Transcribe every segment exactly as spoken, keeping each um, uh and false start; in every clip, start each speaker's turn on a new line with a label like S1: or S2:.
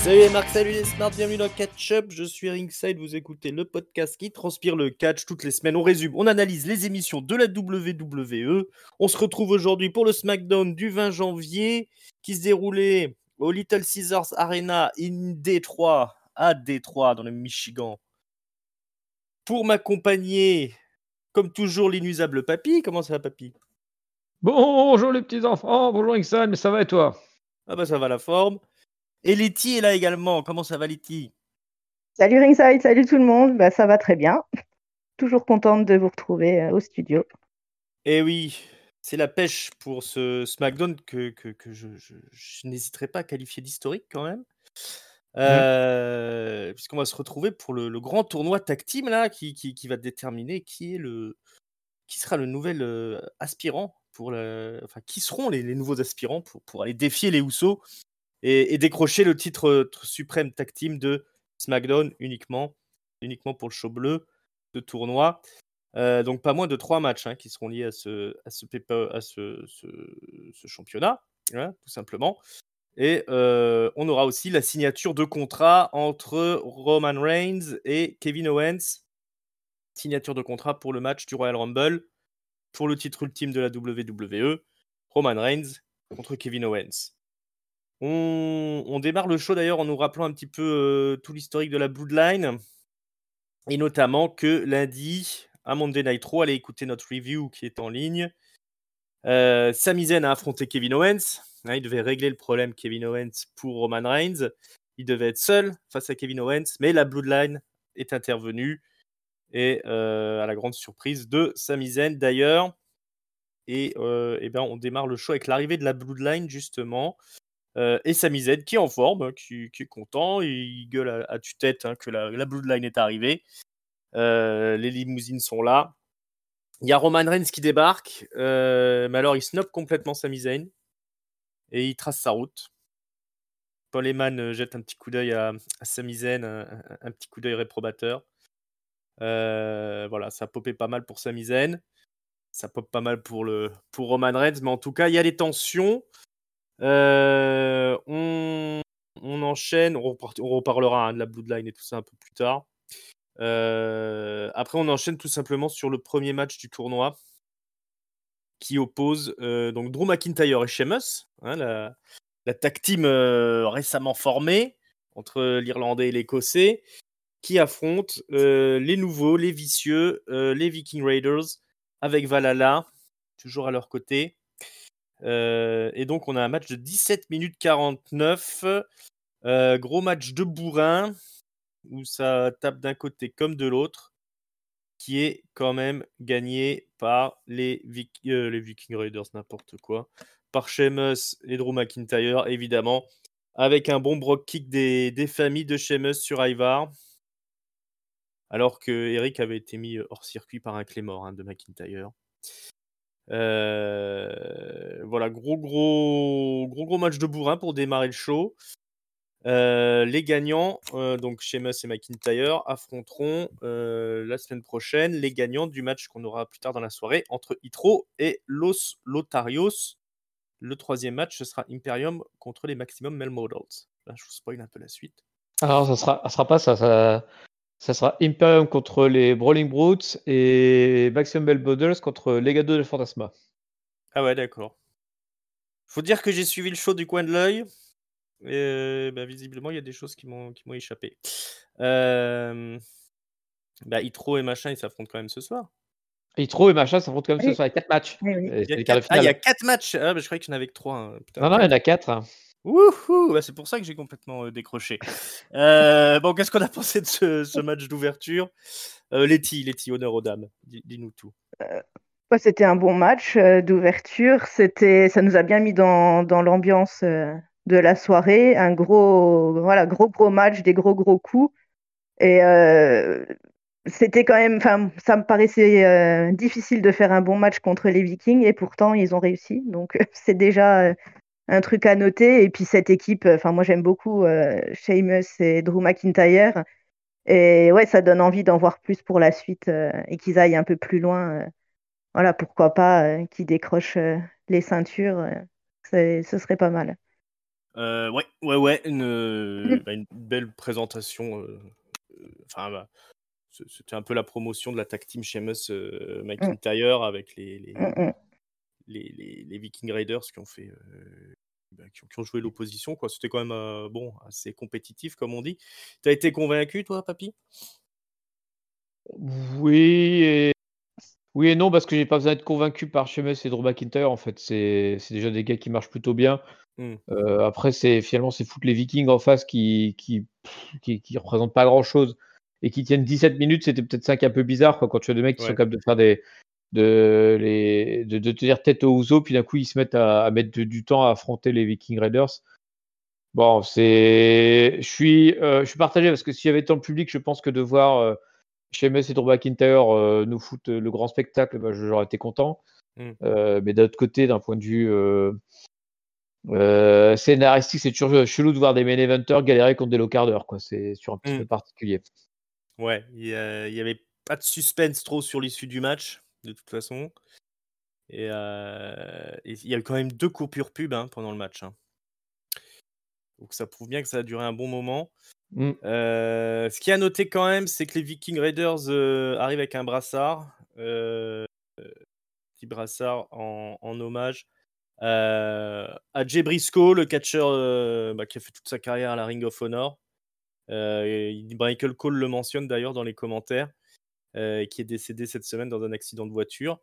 S1: Salut les marques, salut les smarts, bienvenue dans Catch Up, je suis Ringside, vous écoutez le podcast qui transpire le catch toutes les semaines. On résume, on analyse les émissions de la W W E. On se retrouve aujourd'hui pour le SmackDown du vingt janvier qui se déroulait au Little Caesars Arena in Détroit, à Détroit dans le Michigan. Pour m'accompagner, comme toujours, l'inusable Papy. Comment ça va, Papy?
S2: Bonjour les petits enfants, bonjour Ringside, mais ça va et toi?
S1: Ah bah ça va la forme. Et Letty est là également, comment ça va Letty?
S3: Salut Ringside, salut tout le monde, bah, ça va très bien. Toujours contente de vous retrouver euh, au studio.
S1: Eh oui, c'est la pêche pour ce SmackDown que, que, que je, je, je n'hésiterai pas à qualifier d'historique quand même. Euh, puisqu'on va se retrouver pour le, le grand tournoi tag team là, qui, qui, qui va déterminer qui est le qui sera le nouvel euh, aspirant pour la, enfin qui seront les, les nouveaux aspirants pour, pour aller défier les Usos et, et décrocher le titre euh, suprême tag team de SmackDown uniquement uniquement pour le show bleu de tournoi. Euh, donc pas moins de trois matchs hein, qui seront liés à ce, à ce, paper, à ce, ce, ce championnat, hein, tout simplement. Et euh, on aura aussi la signature de contrat entre Roman Reigns et Kevin Owens. Signature de contrat pour le match du Royal Rumble pour le titre ultime de la W W E. Roman Reigns contre Kevin Owens. On, on démarre le show d'ailleurs en nous rappelant un petit peu euh, tout l'historique de la Bloodline. Et notamment que lundi, à Monday Night Raw, allez écouter notre review qui est en ligne. Euh, Sami Zayn a affronté Kevin Owens. Hein, il devait régler le problème Kevin Owens pour Roman Reigns. Il devait être seul face à Kevin Owens, mais la Bloodline est intervenue. Et euh, à la grande surprise de Sami Zayn d'ailleurs. Et, euh, et ben, on démarre le show avec l'arrivée de la Bloodline justement. Euh, et Sami Zayn qui est en forme, qui, qui est content. Il gueule à, à tue-tête hein, que la, la Bloodline est arrivée. Euh, les limousines sont là. Il y a Roman Reigns qui débarque, euh, mais alors il snob complètement Sami Zayn et il trace sa route. Paul Heyman euh, jette un petit coup d'œil à, à Sami Zayn, un, un, un petit coup d'œil réprobateur. Euh, voilà, ça a popé pas mal pour Sami Zayn. Ça pop pas mal pour, le, pour Roman Reigns, mais en tout cas, il y a les tensions. Euh, on, on enchaîne, on, repart, on reparlera hein, de la Bloodline et tout ça un peu plus tard. Euh, après, on enchaîne tout simplement sur le premier match du tournoi qui oppose euh, donc Drew McIntyre et Sheamus, hein, la, la tag team euh, récemment formée entre l'Irlandais et l'Écossais, qui affrontent euh, les nouveaux, les vicieux, euh, les Viking Raiders, avec Valhalla, toujours à leur côté. Euh, et donc, on a un match de dix-sept minutes quarante-neuf. Euh, gros match de bourrin, où ça tape d'un côté comme de l'autre, qui est quand même gagné par les, Vic- euh, les Viking Raiders, n'importe quoi, par Sheamus et Drew McIntyre, évidemment, avec un bon brock kick des, des familles de Sheamus sur Ivar, alors que Eric avait été mis hors circuit par un Claymore hein, de McIntyre. Euh, voilà, gros gros gros gros match de bourrin pour démarrer le show. Euh, les gagnants, euh, donc Sheamus et McIntyre, affronteront euh, la semaine prochaine les gagnants du match qu'on aura plus tard dans la soirée entre Hitro et Los Lotarios. Le troisième match, ce sera Imperium contre les Maximum Male Models. Là, je vous spoil un peu la suite.
S2: Alors, ça sera, ça sera pas ça, ça. Ça sera Imperium contre les Brawling Brutes et Maximum Male Models contre Legado del Fantasma.
S1: Ah ouais, d'accord. Faut dire que j'ai suivi le show du coin de l'œil. Et bah, visiblement, il y a des choses qui m'ont, qui m'ont échappé. Euh... Bah, Hitro et machin, ils s'affrontent quand même ce soir.
S2: Hitro et machin s'affrontent quand même
S3: Oui.
S2: ce soir. Il y a quatre matchs.
S3: Oui, oui.
S2: Et
S1: Il y
S2: c'est
S1: a
S2: les quarts de
S1: quatre... Ah, il y
S2: finale.
S1: a quatre matchs. Ah, bah, je croyais qu'il n'y en avait que trois. hein. Putain,
S2: Non, non, il y en a quatre.
S1: Wouhou, bah, c'est pour ça que j'ai complètement euh, décroché. Euh, bon, qu'est-ce qu'on a pensé de ce, ce match d'ouverture euh, Letty, Letty, honneur aux dames. Dis- Dis-nous tout.
S3: Euh, ouais, c'était un bon match euh, d'ouverture. C'était, ça nous a bien mis dans, dans l'ambiance euh, de la soirée. Un gros, voilà, gros gros match, des gros gros coups. Et euh, c'était quand même, enfin, ça me paraissait euh, difficile de faire un bon match contre les Vikings et pourtant ils ont réussi. Donc c'est déjà euh, un truc à noter. Et puis cette équipe, enfin moi j'aime beaucoup euh, Sheamus et Drew McIntyre. Et ouais, ça donne envie d'en voir plus pour la suite euh, et qu'ils aillent un peu plus loin. euh. Voilà, pourquoi pas euh, qu'ils décrochent euh, les ceintures. euh, c'est- ce serait pas mal.
S1: Euh, ouais, ouais, ouais, une, euh, bah, une belle présentation. euh, euh, Enfin, bah, c- c'était un peu la promotion de la tag team Sheamus euh,
S3: Mm,
S1: McIntyre avec les, les,
S3: mm, mm.
S1: les, les, les Viking Raiders qui ont fait, euh, bah, qui, ont, qui ont joué l'opposition, quoi. C'était quand même euh, bon, assez compétitif, comme on dit. T'as été convaincu, toi, Papy?
S2: Oui et... oui et non, parce que j'ai pas besoin d'être convaincu par Sheamus et Drew McIntyre. En fait, c'est c'est déjà des gars qui marchent plutôt bien.
S1: Hmm.
S2: Euh, après, c'est finalement c'est foutre les Vikings en face qui qui pff, qui, qui représentent pas grand chose et qui tiennent dix-sept minutes. C'était peut-être ça qui est un peu bizarre, quoi, quand tu as des mecs qui sont
S1: Ouais.
S2: capables de faire des de les de, de tenir tête aux ouzo, puis d'un coup ils se mettent à, à mettre de- du temps à affronter les Viking Raiders. Bon, c'est je suis euh, je suis partagé parce que s'il y avait tant de public, je pense que de voir euh, Sheamus et Drew McIntyre euh, nous foutent le grand spectacle, bah, j'aurais été content.
S1: Hmm.
S2: Euh, mais d'un autre côté, d'un point de vue euh, euh, scénaristique, c'est toujours chelou de voir des main eventers galérer contre des low carders, quoi. C'est sur un petit
S1: Hmm.
S2: peu particulier.
S1: Ouais, il y, a- il y avait pas de suspense trop sur l'issue du match, de toute façon. Et euh, et il y a eu quand même deux coupures pub hein, pendant le match. hein. Donc ça prouve bien que ça a duré un bon moment.
S2: Mm.
S1: Euh, ce qui est à noter quand même, c'est que les Viking Raiders euh, arrivent avec un brassard, euh, petit brassard en, en hommage euh, à Jay Briscoe, le catcheur euh, bah, qui a fait toute sa carrière à la Ring of Honor. Euh, et Michael Cole le mentionne d'ailleurs dans les commentaires, euh, qui est décédé cette semaine dans un accident de voiture.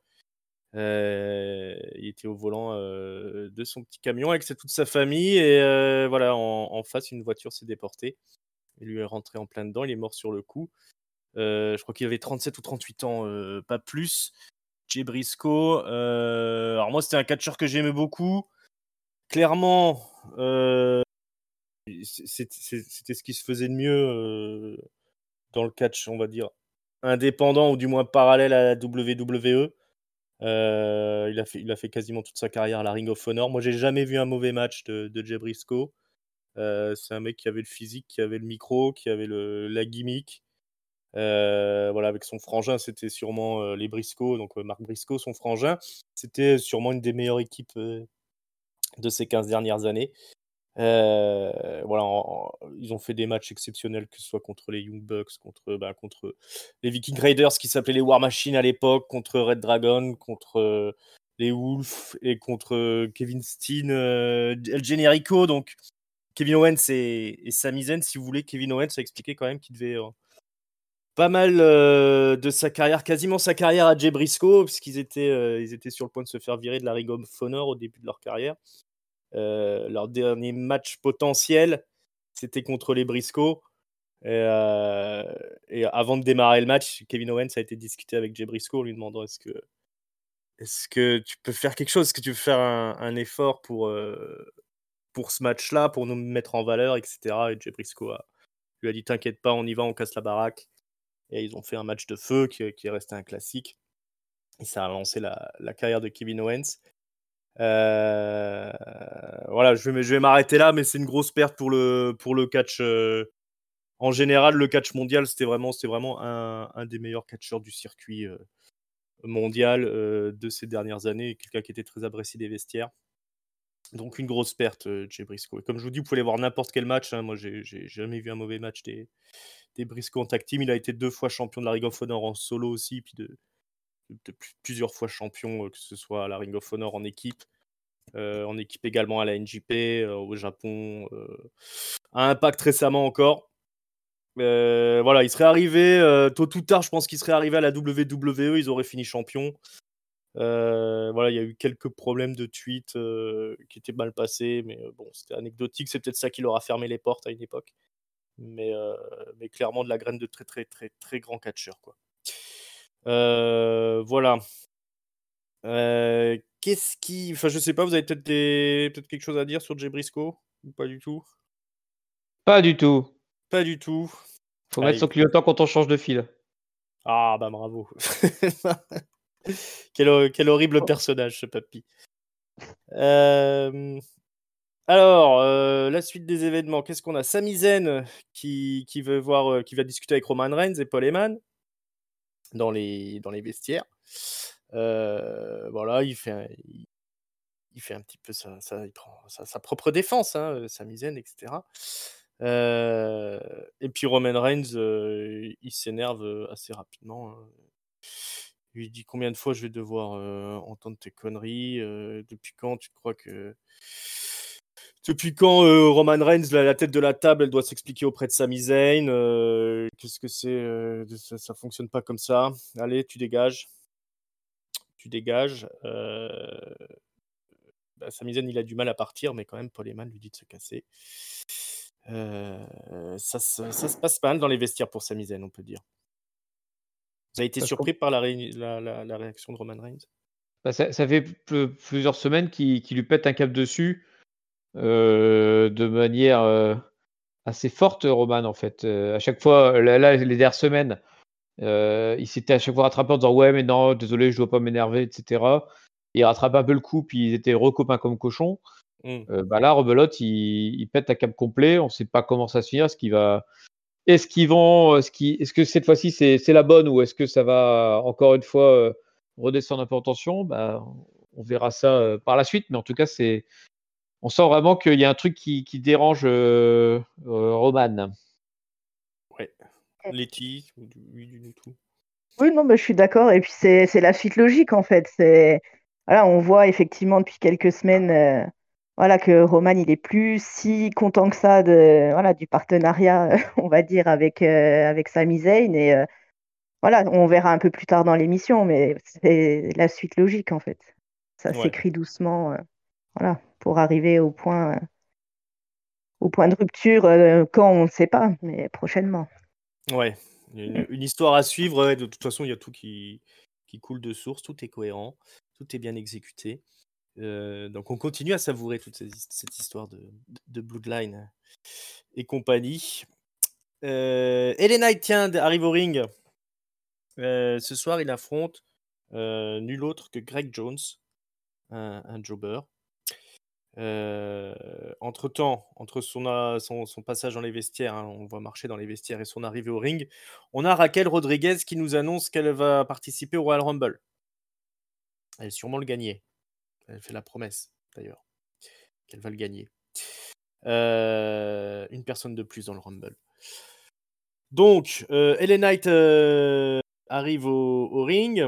S1: Euh, il était au volant euh, de son petit camion avec toute sa famille et euh, voilà, en, en face, une voiture s'est déportée. Il lui est rentré en plein dedans, il est mort sur le coup. Euh, je crois qu'il avait trente-sept ou trente-huit ans, euh, pas plus. Jay Briscoe. Euh, alors moi, c'était un catcheur que j'aimais beaucoup. Clairement, euh, c'est- c'est- c'était ce qui se faisait de mieux euh, dans le catch, on va dire, indépendant ou du moins parallèle à la W W E. Euh, il, a fait, il a fait quasiment toute sa carrière à la Ring of Honor. Moi, j'ai jamais vu un mauvais match de, de Jay Briscoe. Euh, c'est un mec qui avait le physique, qui avait le micro, qui avait le, la gimmick. Euh, voilà, avec son frangin, c'était sûrement euh, les Briscoe, donc euh, Marc Briscoe, son frangin. C'était sûrement une des meilleures équipes euh, de ces quinze dernières années. Euh, voilà, en- en- ils ont fait des matchs exceptionnels, que ce soit contre les Young Bucks, contre, bah, contre les Viking Raiders qui s'appelaient les War Machine à l'époque, contre Red Dragon, contre euh, les Wolves et contre euh, Kevin Steen, euh, El Generico. Donc Kevin Owens et, et Sami Zayn, si vous voulez. Kevin Owens a expliqué quand même qu'il devait euh, pas mal euh, de sa carrière, quasiment sa carrière à Jay Briscoe, puisqu'ils étaient, euh, ils étaient sur le point de se faire virer de la Ring of Honor au début de leur carrière. Euh, leur dernier match potentiel, c'était contre les Briscoe. Et, euh, et avant de démarrer le match, Kevin Owens a été discuté avec Jay Briscoe en lui demandant est-ce que, est-ce que tu peux faire quelque chose, est-ce que tu peux faire un, un effort pour, euh, pour ce match-là, pour nous mettre en valeur, et cetera. Et Jay Briscoe a, lui a dit t'inquiète pas, on y va, on casse la baraque. Et ils ont fait un match de feu qui, qui est resté un classique. Et ça a lancé la, la carrière de Kevin Owens. Euh, voilà, je vais, je vais m'arrêter là, mais c'est une grosse perte pour le, pour le catch. Euh, en général, le catch mondial, c'était vraiment, c'était vraiment un, un des meilleurs catcheurs du circuit euh, mondial euh, de ces dernières années. Quelqu'un qui était très apprécié des vestiaires. Donc une grosse perte, euh, Jay Briscoe. Et comme je vous dis, vous pouvez aller voir n'importe quel match. Hein. Moi, j'ai, j'ai jamais vu un mauvais match des, des Briscoe en tag team. Il a été deux fois champion de la Ring of Honor en solo aussi, puis de, de, de plusieurs fois champion, euh, que ce soit à la Ring of Honor en équipe. Euh, en équipe également à la N J P, euh, au Japon, euh, à Impact récemment encore. Euh, voilà, il serait arrivé, euh, tôt ou tard, je pense qu'il serait arrivé à la W W E, ils auraient fini champion. Euh, voilà, il y a eu quelques problèmes de tweets euh, qui étaient mal passés, mais euh, bon, c'était anecdotique, c'est peut-être ça qui leur a fermé les portes à une époque. Mais, euh, mais clairement de la graine de très très très très grand catcheur, quoi. Euh, voilà. Euh, qu'est-ce qui. Enfin, je sais pas, vous avez peut-être des... peut-être quelque chose à dire sur Jay Briscoe ou pas du tout?
S2: Pas du tout.
S1: Pas du tout.
S2: Faut mettre
S1: Allez.
S2: son clignotant quand on change de fil.
S1: Ah, bah bravo. quel, quel horrible personnage, ce papy. Euh, Alors, euh, la suite des événements, qu'est-ce qu'on a? Sami Zayn qui, qui, veut voir, euh, qui va discuter avec Roman Reigns et Paul Heyman dans les, dans les vestiaires. Euh, voilà, il fait un, il, il fait un petit peu sa, sa, il prend sa, sa propre défense, hein, Sami Zayn, et cetera. Euh, et puis Roman Reigns, euh, il s'énerve assez rapidement. Hein. Il lui dit combien de fois je vais devoir euh, entendre tes conneries. Euh, depuis quand tu crois que depuis quand euh, Roman Reigns, la, la tête de la table, elle doit s'expliquer auprès de Sami Zayn. euh, Qu'est-ce que c'est euh, ça, ça fonctionne pas comme ça. Allez, tu dégages. Tu dégages. Euh, bah, Sami Zayn, il a du mal à partir, mais quand même, Paul Heyman lui dit de se casser. Euh, ça, ça, ça se passe mal dans les vestiaires pour Sami Zayn, on peut dire. Vous avez été
S2: Parce
S1: surpris par la, ré- la, la, la réaction de Roman Reigns?
S2: Bah, ça, ça fait p- plusieurs semaines qu'il qu'il lui pète un câble dessus euh, de manière euh, assez forte, Roman, en fait. Euh, à chaque fois, là, là, les dernières semaines, euh, il s'était à chaque fois rattrapé en disant ouais, mais non, désolé, je dois pas m'énerver, et cetera. Il rattrape un peu le coup, puis ils étaient recopains comme cochons.
S1: Mm.
S2: Euh, bah là, Rebelote, il, il pète un câble complet. On sait pas comment ça se finir. Est-ce qu'il va, est-ce qu'ils vont, est-ce qu'il- est-ce que cette fois-ci c'est c'est la bonne ou est-ce que ça va encore une fois euh, redescendre un peu en tension? Bah, on verra ça euh, par la suite. Mais en tout cas, c'est, on sent vraiment qu'il y a un truc qui, qui dérange euh, euh, Roman.
S1: Ouais. Letty, oui, du tout.
S3: Oui, non, mais je suis d'accord. Et puis c'est c'est la suite logique en fait. C'est voilà, on voit effectivement depuis quelques semaines, euh, voilà, que Roman il est plus si content que ça de voilà du partenariat, on va dire avec euh, avec Sami Zayn. Et euh, voilà, on verra un peu plus tard dans l'émission, mais c'est la suite logique en fait. Ça
S1: Ouais.
S3: s'écrit doucement, euh, voilà, pour arriver au point euh, au point de rupture euh, quand on ne sait pas, mais prochainement.
S1: Ouais. Une, une histoire à suivre. Ouais, de toute façon, il y a tout qui, qui coule de source. Tout est cohérent. Tout est bien exécuté. Euh, donc, on continue à savourer toute ces, cette histoire de, de Bloodline et compagnie. Euh, L A Knight, tiens, arrive au ring. Euh, ce soir, il affronte euh, nul autre que Greg Jones, un, un jobber. Euh, entre temps, entre son, euh, son, son passage dans les vestiaires, hein, on le voit marcher dans les vestiaires, et son arrivée au ring, on a Raquel Rodriguez qui nous annonce qu'elle va participer au Royal Rumble. Elle va sûrement le gagner. Elle fait la promesse, d'ailleurs, qu'elle va le gagner. Euh, une personne de plus dans le Rumble. Donc, euh, L A Knight euh, arrive au, au ring.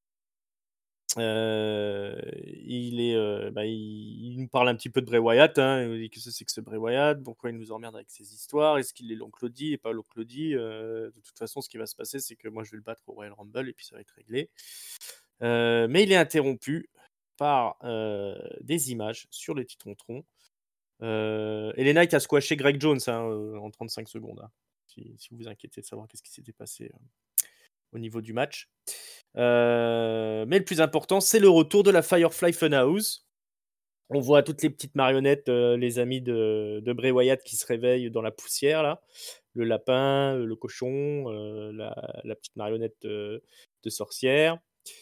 S1: Euh, il, est, euh, bah, il, il nous parle un petit peu de Bray Wyatt. Hein, il nous dit qu'est-ce que c'est que ce Bray Wyatt, pourquoi il nous emmerde avec ses histoires, est-ce qu'il est l'oncle Claudie et pas l'oncle Claudie. Euh, de toute façon, ce qui va se passer, c'est que moi je vais le battre au Royal Rumble et puis ça va être réglé. Euh, mais il est interrompu par euh, des images sur le Titantron. Euh, et les Knights a squashé Greg Jones hein, euh, en trente-cinq secondes. Hein, si, si vous vous inquiétez de savoir qu'est-ce qui s'était passé euh, au niveau du match. Euh, mais le plus important, c'est le retour de la Firefly Funhouse. On voit toutes les petites marionnettes, euh, les amis de, de Bray Wyatt qui se réveillent dans la poussière, là. Le lapin, le cochon, euh, la, la petite marionnette de, de sorcière.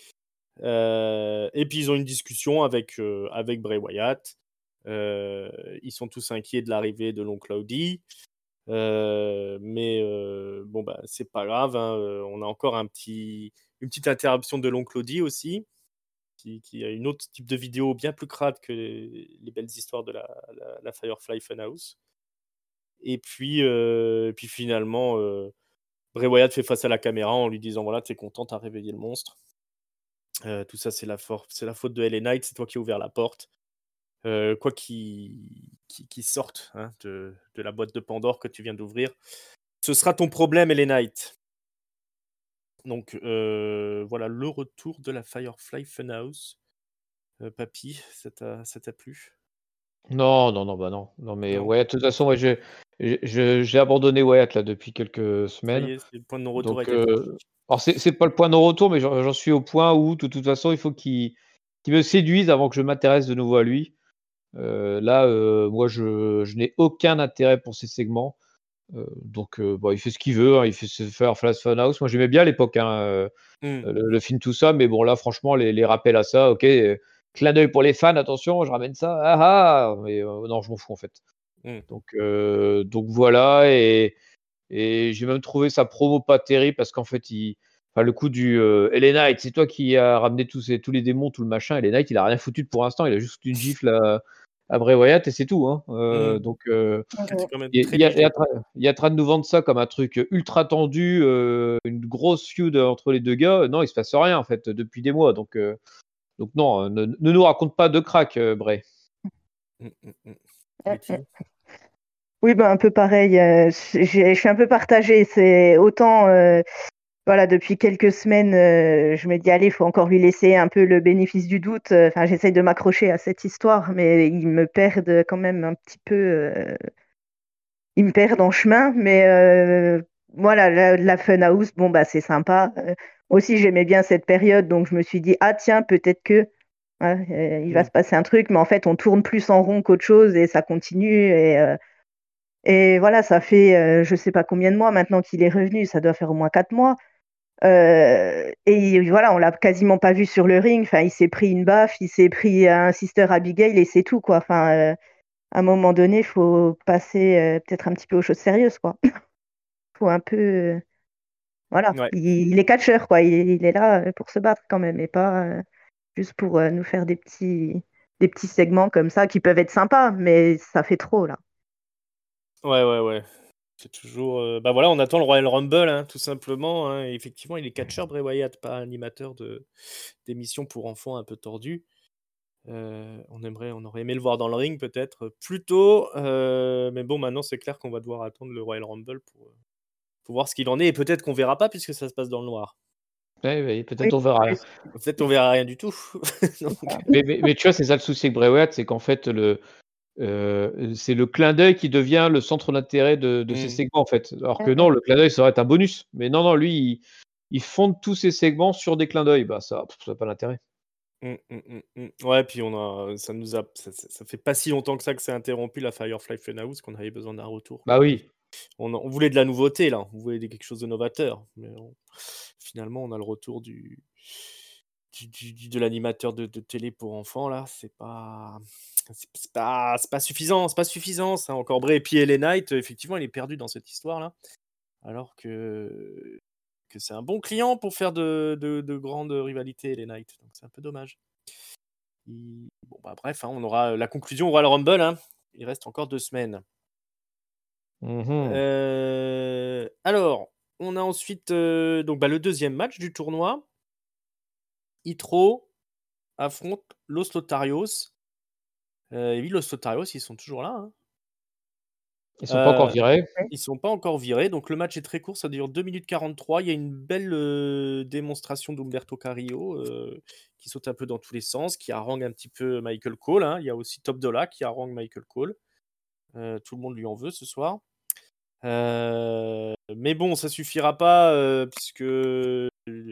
S1: Euh, et puis ils ont une discussion avec, euh, avec Bray Wyatt. Euh, ils sont tous inquiets de l'arrivée de l'oncle Claudie. Euh, mais euh, bon, bah, c'est pas grave. Hein, euh, on a encore un petit, une petite interruption de l'oncle Claudie aussi, qui, qui a une autre type de vidéo bien plus crade que les, les belles histoires de la, la, la Firefly Funhouse. Et puis, euh, et puis finalement, euh, Bray Wyatt fait face à la caméra en lui disant voilà, t'es content, t'as réveillé le monstre. Euh, tout ça, c'est la, for- c'est la faute de L A Knight, c'est toi qui as ouvert la porte. Euh, quoi qu'il qui, qui sorte hein, de, de la boîte de Pandore que tu viens d'ouvrir, ce sera ton problème, L A Knight. Donc euh, voilà le retour de la Firefly Funhouse. Euh, papy, ça t'a, ça t'a plu?
S2: Non, non, non, bah non, non, mais
S1: Non.
S2: Wyatt, de toute façon, ouais, j'ai j'ai- j'ai- j'ai abandonné Wyatt là depuis quelques
S1: Ça y
S2: semaines.
S1: est, c'est le point de non-retour a
S2: Donc,
S1: été
S2: euh,
S1: franchi.
S2: alors c'est c'est pas le point de non-retour, mais j'en j'en suis au point où, de toute façon, il faut qu'il qu'il me séduise avant que je m'intéresse de nouveau à lui. Euh, là, euh, moi, je, je n'ai aucun intérêt pour ces segments. Euh, donc, euh, bon, il fait ce qu'il veut, hein, il fait se faire Flash Funhouse. Moi, j'aimais bien à l'époque hein, euh,
S1: Mm.
S2: le, le film, tout ça, mais bon, là, franchement, les, les rappels à ça, ok, euh, clin d'œil pour les fans, attention, je ramène ça, ah ah, mais euh, non, je m'en fous en fait.
S1: Mm.
S2: Donc, euh, donc voilà, et, et j'ai même trouvé sa promo pas terrible parce qu'en fait, il, Enfin, le coup du euh, L A Knight, c'est toi qui as ramené tous, ces, tous les démons, tout le machin. L A Knight, il a rien foutu pour l'instant. Il a juste une gifle à, à Bray Wyatt et c'est tout. Hein. Euh,
S1: Mm.
S2: Donc, euh,
S1: C'était quand même
S2: il
S1: très
S2: y, a- il y
S1: léger.
S2: a tra- il y a en train de nous vendre ça comme un truc ultra tendu, euh, une grosse feud entre les deux gars. Non, il se passe rien en fait depuis des mois. Donc, euh, donc non, ne, ne nous raconte pas de crack, euh, Bray.
S1: Mm, mm, mm.
S3: Euh,
S1: Letty
S3: euh, Oui, ben, un peu pareil. euh, j'ai- Je suis un peu partagée. C'est autant, euh, voilà, depuis quelques semaines, euh, je me dis, allez, il faut encore lui laisser un peu le bénéfice du doute. euh, Enfin, j'essaye de m'accrocher à cette histoire, mais ils me perdent quand même un petit peu. euh, Ils me perdent en chemin. Mais euh, voilà, la, la Funhouse, bon, bah, c'est sympa. Euh, aussi, j'aimais bien cette période, donc je me suis dit, ah, tiens, peut-être que. Ouais, euh, il va
S1: Mm.
S3: se passer un truc, mais en fait, on tourne plus en rond qu'autre chose et ça continue. Et, euh, et voilà, ça fait euh, je sais pas combien de mois maintenant qu'il est revenu, ça doit faire au moins quatre mois. Euh, et voilà, on l'a quasiment pas vu sur le ring. Enfin, il s'est pris une baffe, il s'est pris un Sister Abigail et c'est tout, quoi. Enfin, euh, à un moment donné, il faut passer euh, peut-être un petit peu aux choses sérieuses, quoi. Faut un peu. euh, voilà,
S1: Ouais.
S3: il, il est catcheur, quoi. Il, il est là euh, pour se battre quand même, et pas euh, juste pour euh, nous faire des petits, des petits segments comme ça qui peuvent être sympas, mais ça fait trop, là.
S1: Ouais, ouais, ouais. C'est toujours. euh, Bah voilà, on attend le Royal Rumble, hein, tout simplement. Hein. Et effectivement, il est catcheur, Bray Wyatt, pas animateur de d'émissions pour enfants un peu tordues. Euh, on aimerait, on aurait aimé le voir dans le ring peut-être euh, plus tôt, euh, mais bon, maintenant c'est clair qu'on va devoir attendre le Royal Rumble pour, euh, pour voir ce qu'il en est. Et peut-être qu'on verra pas puisque ça se passe dans le noir.
S2: Ouais, ouais,
S3: Oui,
S2: peut-être on verra rien.
S1: Peut-être on verra rien du tout. Donc,
S2: Mais, mais, mais tu vois, c'est ça le souci avec Bray Wyatt, c'est qu'en fait, le, euh, c'est le clin d'œil qui devient le centre d'intérêt de, de ces
S1: mm,
S2: segments, en fait. Alors que
S3: mm,
S2: non, le clin d'œil, ça aurait été un bonus. Mais non, non, lui, il, il fonde tous ses segments sur des clins d'œil. Bah, ça n'a pas l'intérêt.
S1: mm, mm, mm, mm. Ouais, puis on a, ça nous a, ça, ça- ça fait pas si longtemps que ça que c'est interrompu la Firefly Funhouse qu'on avait besoin d'un retour.
S2: Bah oui.
S1: On, on voulait de la nouveauté là, on voulait quelque chose de novateur, mais on- finalement on a le retour du, du, du- du- de l'animateur de, de télé pour enfants là, c'est pas, c'est c'est pas, c'est pas suffisant, c'est pas suffisant, ça encore Bray et puis L A Knight, effectivement il est perdu dans cette histoire là, alors que que c'est un bon client pour faire de, de, de grandes rivalités L A Knight, donc c'est un peu dommage. Il- Bon bah bref, hein, on aura la conclusion au Royal Rumble, hein. Il reste encore deux semaines.
S2: Mhm.
S1: Euh, alors, on a ensuite euh, donc, bah, le deuxième match du tournoi. Itro affronte Los Lotarios. Euh, et oui, Los Lotarios, ils sont toujours là. Hein.
S2: Ils sont pas encore
S1: Euh,
S2: virés.
S1: ils sont pas encore virés. Donc, le match est très court. Ça dure deux minutes quarante-trois. Il y a une belle euh, démonstration d'Umberto Carrillo euh, qui saute un peu dans tous les sens, qui harangue un petit peu Michael Cole. Hein. Il y a aussi Top Dollar qui harangue Michael Cole. Euh, tout le monde lui en veut ce soir. Euh, mais bon, ça suffira pas euh, puisque euh,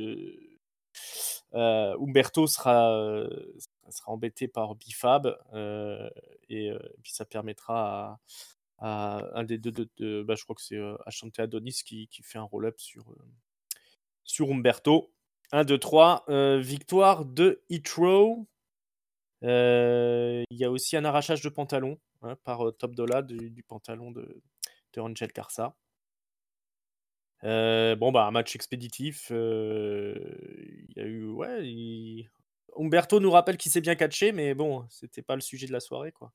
S1: euh, Umberto sera, euh, sera embêté par Bifab euh, et, euh, et puis ça permettra à, à un des deux, de, de- bah, je crois que c'est euh, Ashante Adonis qui, qui fait un roll-up sur, euh, sur Umberto. un, deux, trois, euh, victoire de Hitro. Euh, Il y a aussi un arrachage de pantalon hein, par euh, Top Dollar du, du pantalon de, de Angel Garza. Euh, bon, bah, un match expéditif. euh, Il y a eu. Ouais. il- Umberto nous rappelle qu'il s'est bien catché, mais bon, c'était pas le sujet de la soirée, quoi.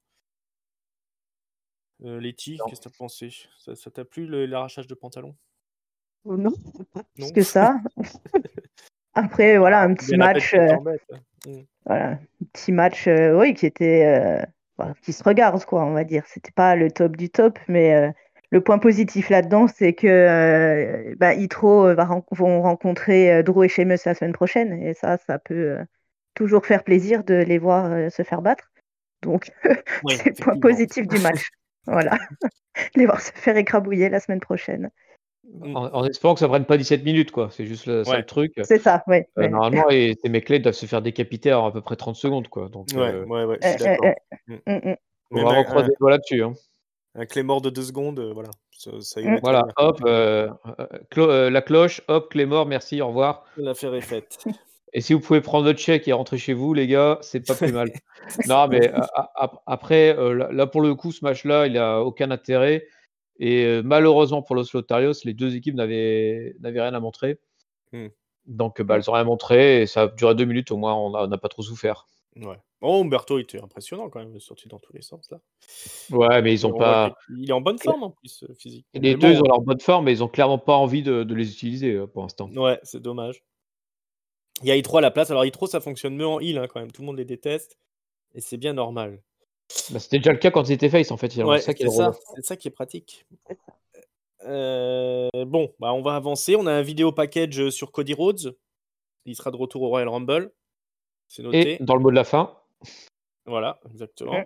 S1: Euh, Letty,
S2: Non.
S1: qu'est-ce que t'as pensé? Ça, ça t'a plu le- l'arrachage de pantalon?
S3: Oh non, pas plus
S1: Non?
S3: que ça. Après, voilà,
S1: Ah,
S3: un
S1: c'est
S3: petit
S1: bien la peine
S3: match,
S1: que
S3: euh,
S1: t'embêtes. Mm.
S3: voilà, un petit match, euh, oui, qui était, euh, bah, qui se regarde, quoi, on va dire. C'était pas le top du top, mais euh, le point positif là-dedans, c'est que euh, bah, Hitro euh, va ren- vont rencontrer euh, Drew et Sheamus la semaine prochaine, et ça, ça peut euh, toujours faire plaisir de les voir euh, se faire battre. Donc,
S1: Oui,
S3: c'est le point
S1: effectivement.
S3: positif du match. Voilà, les voir se faire écrabouiller la semaine prochaine.
S1: Mm.
S2: En, en espérant que ça prenne pas dix-sept minutes, quoi. C'est juste le, ça le
S1: Ouais,
S2: truc.
S3: C'est ça, oui.
S2: Euh, normalement, et ces mecs-là ils doivent se faire décapiter en à peu près trente secondes, quoi. Donc,
S1: ouais,
S2: euh,
S1: ouais, ouais, je suis d'accord. Mm.
S2: faut
S1: Même
S2: vraiment
S1: un,
S2: croiser
S1: un,
S2: les doigts là-dessus. Hein.
S1: un Claymore de deux secondes, euh, voilà, ça, ça irait très
S2: Voilà,
S1: bien.
S2: hop, euh, euh, clo- euh, la cloche, hop, Clémor, merci, au revoir.
S1: L'affaire est faite.
S2: Et si vous pouvez prendre votre chèque et rentrer chez vous, les gars, c'est pas plus mal. Non, mais a- a- a- après, euh, là, là, pour le coup, ce match-là, il a aucun intérêt. Et euh, malheureusement pour Los Lotarios, les deux équipes n'avaient n'avaient rien à montrer.
S1: Mm.
S2: Donc, bah,
S3: Mm.
S2: elles ont rien montré et ça a duré deux minutes. Au moins, on a- on n'a pas trop souffert.
S1: Ouais. Oh, Umberto était impressionnant quand même, il est sorti dans tous les sens là.
S2: Ouais, mais ils
S1: Et
S2: ont
S1: on voit
S2: pas.
S1: qu'il est en bonne forme en plus, euh, physiquement.
S2: Les
S1: Mais
S2: deux, ils
S1: bon,
S2: ont leur bonne forme, mais ils ont clairement pas envie de, de les utiliser euh, pour l'instant.
S1: ouais, c'est dommage. Il y a I trois à la place. Alors I trois, ça fonctionne mieux en heal hein, quand même. Tout le monde les déteste. Et c'est bien normal.
S2: Bah, c'était déjà le cas quand ils étaient face, en fait. finalement.
S1: Ouais,
S2: C'est ça qui est
S1: c'est
S2: drôle.
S1: ça. C'est ça qui est pratique.
S3: C'est ça.
S1: Euh, bon, bah on va avancer. On a un vidéo package sur Cody Rhodes. Il sera de retour au Royal Rumble. C'est
S2: Et
S1: noté.
S2: dans le mot de la fin,
S1: Voilà,
S3: Mm.
S1: exactement.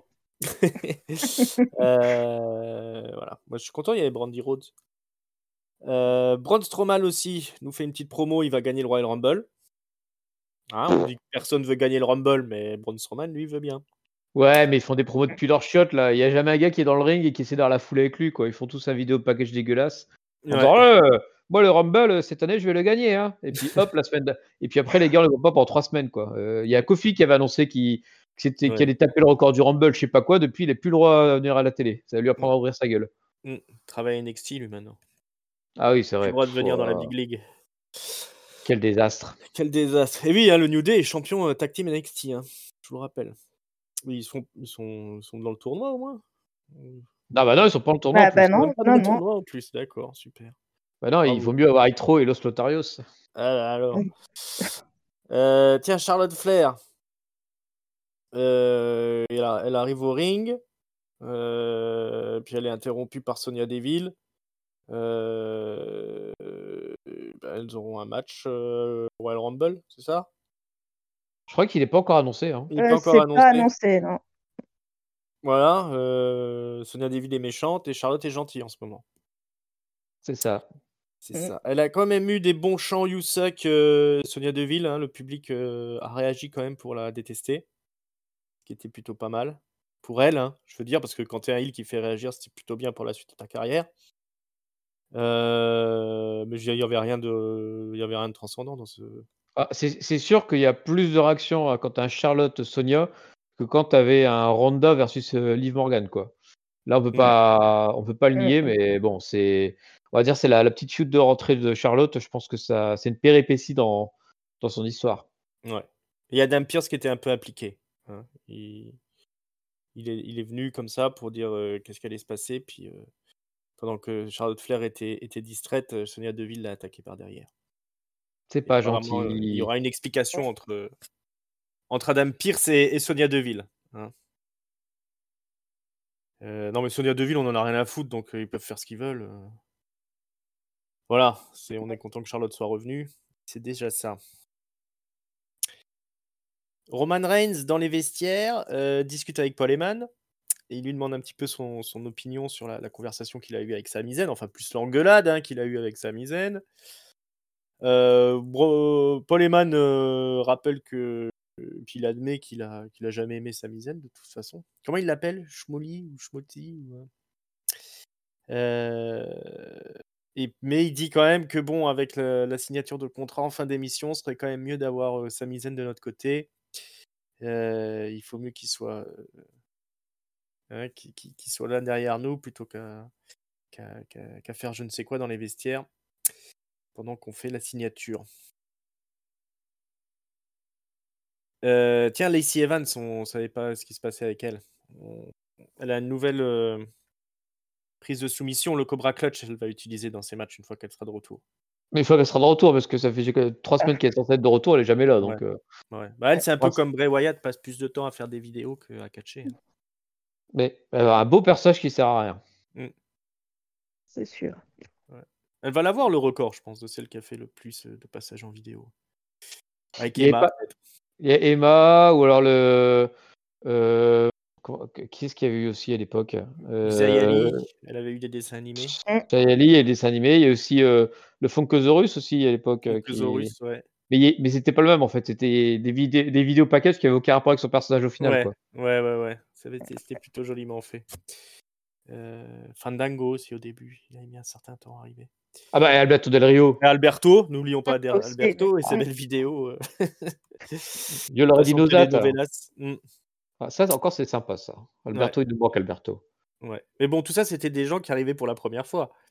S1: Euh, voilà. Moi, je suis content, il y avait Brandy Rhodes. Euh, Braun Strowman aussi nous fait une petite promo. Il va gagner le Royal Rumble. Hein, on dit que personne veut gagner le Rumble, mais Braun Strowman, lui, veut bien.
S2: ouais, mais ils font des promos depuis leur shot, là. Il y a jamais un gars qui est dans le ring et qui essaie d'avoir la foule avec lui, quoi. Ils font tous un vidéo package dégueulasse. En
S1: Ouais.
S2: disant, ouais, moi, le Rumble, euh, cette année, je vais le gagner, hein. Et puis, hop, la semaine. d'a- Et puis après, les gars, on les voit pas pendant trois semaines, quoi. Euh, Il y a Kofi qui avait annoncé qu'il que c'était- qu'il
S1: Ouais.
S2: allait taper le record du Rumble, je sais pas quoi. Depuis, il est plus le droit à venir à la télé. Ça va lui apprendre à ouvrir sa gueule.
S1: Mm. Travaille à N X T, lui, maintenant.
S2: Ah oui, c'est
S1: Plus
S2: vrai.
S1: le droit de
S2: Pff,
S1: venir dans la
S2: oh,
S1: Big League.
S2: quel désastre.
S1: Quel désastre. Et oui, hein, le New Day est champion euh, tag team N X T. Hein. Je vous le rappelle. Oui, ils sont, ils sont, ils sont dans le tournoi au moins. Ils
S2: Non, bah non, ils sont pas en tournoi en
S3: Bah,
S2: plus.
S3: bah
S1: sont
S3: non,
S1: même pas dans
S3: non,
S1: le
S3: non.
S1: tournoi en plus. D'accord, super.
S2: Bah non, il
S1: Bravo.
S2: vaut mieux avoir Hitro et Los Lotarios.
S1: Ah, alors.
S3: Oui.
S1: Euh, tiens, Charlotte Flair. Euh, elle, a- elle arrive au ring. Euh, puis elle est interrompue par Sonia Deville. Euh, bah, elles auront un match euh, Royal Rumble, c'est ça?
S2: Je crois qu'il est pas encore annoncé, hein.
S1: Il n'est pas
S3: Euh,
S1: encore
S3: c'est pas
S1: annoncé.
S3: annoncé, non.
S1: Voilà, euh, Sonia Deville est méchante et Charlotte est gentille en ce moment.
S2: C'est ça.
S1: C'est
S3: Mm.
S1: ça. Elle a quand même eu des bons chants You Suck, euh, Sonia Deville. Hein, le public euh, a réagi quand même pour la détester, ce qui était plutôt pas mal. Pour elle, hein, je veux dire, parce que quand tu es un heel qui fait réagir, c'est plutôt bien pour la suite de ta carrière. Euh, mais je veux dire, il n'y avait rien de, il y avait rien de transcendant dans ce.
S2: Ah, c'est c'est sûr qu'il y a plus de réactions euh, quand tu as un Charlotte Sonia que quand tu avais un Ronda versus euh, Liv Morgan, quoi. Là, on peut
S1: Mm.
S2: pas, on peut pas le
S3: Mm.
S2: nier, mais bon, c'est, on va dire, c'est la, la petite chute de rentrée de Charlotte. Je pense que ça, c'est une péripétie dans, dans son histoire.
S1: Ouais. Il y a Adam Pearce qui était un peu impliqué. Hein. Il... Il, est, il est venu comme ça pour dire euh, qu'est-ce qui allait se passer. Puis euh, pendant que Charlotte Flair était, était distraite, euh, Sonia Deville l'a attaqué par derrière.
S2: C'est
S1: Et
S2: pas
S1: apparemment, euh, il y
S2: gentil.
S1: aura une explication entre, entre Adam Pearce et, et Sonia Deville. Hein. Euh, non, mais Sonia Deville, on en a rien à foutre, donc euh, ils peuvent faire ce qu'ils veulent. euh. Voilà, c'est, on est content que Charlotte soit revenue. C'est déjà ça. Roman Reigns, dans les vestiaires, euh, discute avec Paul Heyman. Et il lui demande un petit peu son, son opinion sur la, la conversation qu'il a eue avec Sami Zayn, enfin plus l'engueulade hein, qu'il a eue avec Sami Zayn. Euh, bro, Paul Heyman euh, rappelle que euh, qu'il admet qu'il a qu'il a jamais aimé Sami Zayn de toute façon. Comment il l'appelle? Shmoli ou Shmoti ou... Euh, et, mais il dit quand même que bon, avec la, la signature de contrat en fin d'émission, ce serait quand même mieux d'avoir euh, Sami Zayn de notre côté. Euh, il faut mieux qu'il soit Hein, qui, qui, qui soit là derrière nous plutôt qu'à qu'à, qu'à, qu'à faire je ne sais quoi dans les vestiaires pendant qu'on fait la signature. Euh, tiens, Lacey Evans, on ne savait pas ce qui se passait avec elle. On- Elle a une nouvelle euh, prise de soumission, le Cobra Clutch, elle va utiliser dans ses matchs une fois qu'elle sera de retour.
S2: Mais il faut qu'elle sera de retour parce que ça fait que trois semaines qu'elle est censée être de retour, elle est jamais là.
S1: Ouais.
S2: Donc, euh,
S1: Ouais. Bah, elle, c'est un peu
S2: ouais.
S1: comme Bray Wyatt, passe plus de temps à faire des vidéos qu'à catcher. hein.
S2: Mais elle a un beau personnage qui sert à rien.
S1: Mm.
S3: C'est sûr.
S1: Ouais. Elle va l'avoir le record, je pense, de celle qui a fait le plus euh, de passages en vidéo. Avec
S2: Il y a
S1: Emma,
S2: pas-
S1: peut-être.
S2: il y a Emma ou alors le. euh, comment- Qui est-ce qu'il y avait eu aussi à l'époque
S1: Zayali,
S2: euh,
S1: elle avait eu des dessins animés.
S2: Chayali et les dessins animés. Il y a aussi euh, le Funkosaurus aussi à l'époque. euh, qui...
S1: Funkosaurus, ouais.
S2: Mais, il- mais c'était pas le même en fait. C'était des, vidé- des vidéos packages qui avaient aucun rapport avec son personnage au final.
S1: Ouais,
S2: Quoi.
S1: ouais, ouais, ouais. Ça avait été- C'était plutôt joliment fait. Euh, Fandango aussi au début, il a mis un certain temps à arriver.
S2: Ah bah et Alberto Del Rio.
S1: Et Alberto, n'oublions pas
S3: Aussi,
S1: Alberto et ses
S3: ouais.
S1: belles vidéos. euh,
S2: Yo l'aurais dit
S1: passant
S2: nos dates. alors.
S1: telenovelas. Mm,
S2: Ah, ça encore c'est sympa ça. Alberto il nous manque Alberto.
S1: ouais. Mais bon, tout ça, c'était des gens qui arrivaient pour la première fois.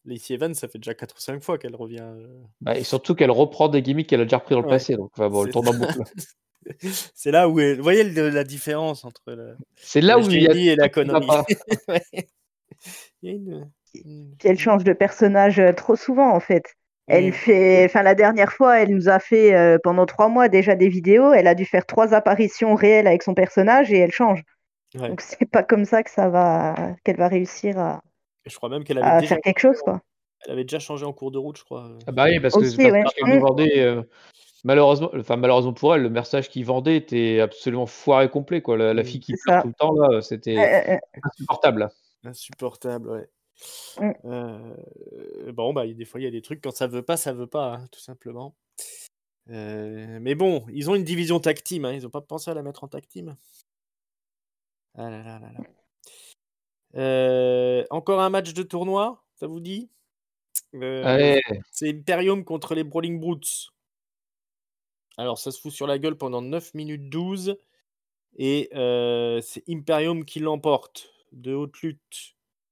S1: Lacey Evans, ça fait déjà quatre ou cinq fois qu'elle revient. euh.
S2: Bah, et surtout qu'elle reprend des gimmicks qu'elle a déjà repris dans le
S1: Ouais,
S2: passé. Donc, enfin, bon, le
S1: c'est
S2: tourne en boucle.
S1: c'est là où elle- vous voyez le- la différence entre la,
S2: C'est là
S1: la
S2: où il y a
S1: Shady et
S2: tout
S1: la
S2: qui va
S1: connerie.
S2: pas.
S1: Ouais. Il y a une, une-
S3: Puis elle change de personnage euh, trop souvent en fait. Elle
S1: Mm.
S3: fait, enfin la dernière fois, elle nous a fait euh, pendant trois mois déjà des vidéos. Elle a dû faire trois apparitions réelles avec son personnage et elle change.
S1: Ouais.
S3: Donc c'est pas comme ça que ça va, qu'elle va réussir à,
S1: Je crois même qu'elle avait
S3: à
S1: déjà
S3: faire quelque
S1: changé
S3: chose
S1: en,
S3: quoi.
S1: elle avait déjà changé en cours de route, je crois. euh.
S2: Ah bah oui, parce que
S3: Aussi,
S2: parce
S3: ouais.
S2: que ce qu'elle nous
S3: Mm,
S2: vendait, euh, malheureusement, enfin malheureusement pour elle, le message qu'il vendait était absolument foiré complet, quoi. La, la
S1: Mm.
S2: fille qui
S3: c'est
S2: pleure
S3: ça.
S2: tout le temps, là,
S3: Euh,
S2: c'était
S3: euh, euh,
S2: insupportable.
S1: Insupportable, ouais.
S3: mm.
S1: Euh, bon, bah, des fois, il y a des trucs, quand ça veut pas, ça veut pas, hein, tout simplement. Euh, mais bon, ils ont une division tag team, hein, ils ont pas pensé à la mettre en tag team. Ah là là là là. Euh, encore un match de tournoi, ça vous dit? Euh,
S2: Allez,
S1: C'est Imperium contre les Brawling Brutes. Alors, ça se fout sur la gueule pendant neuf minutes douze. Et euh, c'est Imperium qui l'emporte de haute lutte.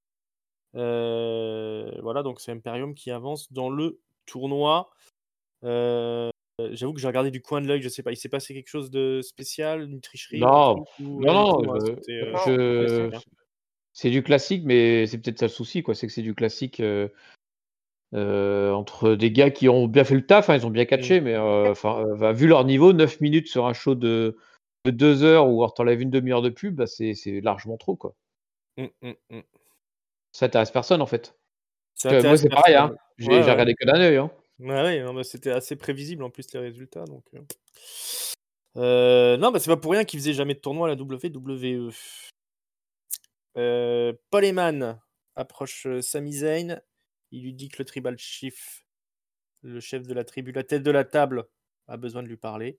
S1: Euh, voilà, donc c'est Imperium qui avance dans le tournoi. Euh, J'avoue que j'ai regardé du coin de l'œil, je sais pas, il s'est passé quelque chose de spécial, une tricherie ou un
S2: non,
S1: truc ou
S2: non,
S1: rien du
S2: non,
S1: tout, hein,
S2: je,
S1: c'était euh,
S3: Non.
S1: c'était
S2: je-
S1: classique, hein.
S2: c'est du classique, mais c'est peut-être ça le souci, quoi. C'est que c'est du classique euh, euh, entre des gars qui ont bien fait le taf, hein, ils ont bien
S1: Mm.
S2: catché, mais euh, enfin, euh, bah, vu leur niveau, neuf minutes sur un show de, de deux heures ou alors t'enlèves une demi-heure de pub, bah, c'est c'est largement trop, quoi.
S1: Mm, mm, mm.
S2: Ça intéresse personne, en fait.
S1: Ça
S2: Euh, moi,
S1: intéresse
S2: c'est pareil, hein.
S1: personne.
S2: J'ai
S1: Ouais,
S2: j'ai
S1: ouais.
S2: regardé que d'un œil, hein.
S1: Ouais, ouais, non, mais c'était assez prévisible en plus les résultats. Donc, euh. Euh, non, bah, c'est pas pour rien qu'ils faisaient jamais de tournoi à la W W E. Euh, Paul Heyman approche euh, Sami Zayn. Il lui dit que le Tribal Chief, le chef de la tribu, la tête de la table, a besoin de lui parler.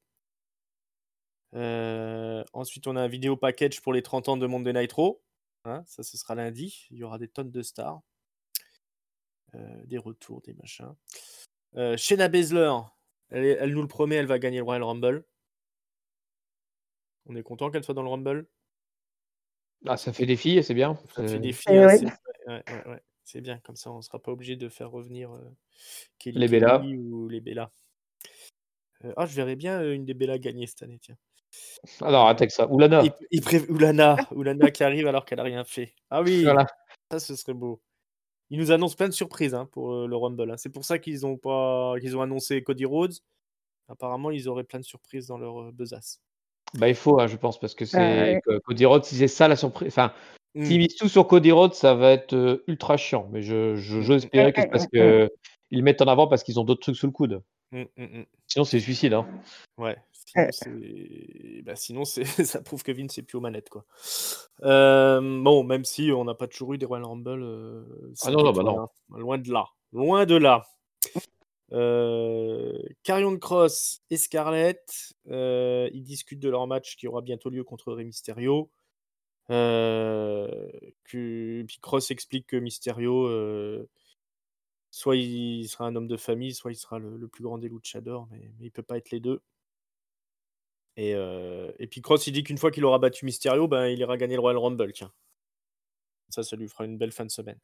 S1: Euh, ensuite, on a un vidéo package pour les trente ans de Monday Night Raw. Hein, ça, ce sera lundi. Il y aura des tonnes de stars. Euh, des retours, des machins. Euh, Shayna Baszler, elle, est- elle nous le promet, elle va gagner le Royal Rumble. On est content qu'elle soit dans le Rumble.
S2: Ah, ça fait des filles, c'est bien.
S1: Ça fait
S2: C'est-
S1: des filles,
S3: Et
S1: hein,
S3: ouais.
S1: c'est ouais, ouais, ouais, c'est bien. Comme ça, on sera pas obligé de faire revenir euh, Kelly
S2: Les Bella.
S1: Kelly ou les Bella. Euh, ah, je verrais bien euh, une des Bella gagner cette année, tiens.
S2: Ah non, arrête avec ça. Oulana.
S1: Il, il pré- Oulana, Oulana qui arrive alors qu'elle a rien fait. Ah oui,
S2: Voilà.
S1: ça ce serait beau. Ils nous annoncent plein de surprises hein, pour euh, le Rumble. hein. C'est pour ça qu'ils ont pas, qu'ils ont annoncé Cody Rhodes. Apparemment, ils auraient plein de surprises dans leur euh, besace.
S2: Bah, il faut, hein, je pense, parce que
S3: Bah,
S2: c'est
S3: ouais.
S2: que Cody Rhodes, si c'est ça la surprise. Enfin, s'ils
S1: Mm,
S2: misent tout sur Cody Rhodes, ça va être euh, ultra chiant. Mais je, je,
S1: mm,
S2: j'ose
S1: mm,
S2: espérer que c'est
S3: Mm,
S2: parce
S3: mm, mm,
S2: que ils le mettent en avant parce qu'ils ont d'autres trucs sous le coude.
S1: mm, mm, mm.
S2: Sinon, c'est suicide, hein.
S1: Ouais,
S3: mm.
S1: sinon c'est, bah, sinon c'est, ça prouve que Vince c'est plus aux manettes quoi. Euh, bon, même si on n'a pas toujours eu des Royal Rumble euh,
S2: Ah
S1: cinq
S2: non, non, bah
S1: étoiles,
S2: non.
S1: hein. Loin de là, loin de là. Euh, Karrion Kross et Scarlett, euh, ils discutent de leur match qui aura bientôt lieu contre Rey Mysterio. Euh, que, puis Kross explique que Mysterio, euh, soit il sera un homme de famille, soit il sera le, le plus grand des luchadors, mais, mais il peut pas être les deux. Et, euh, et puis Kross, il dit qu'une fois qu'il aura battu Mysterio, ben, il ira gagner le Royal Rumble. Tiens. Ça, ça lui fera une belle fin de semaine.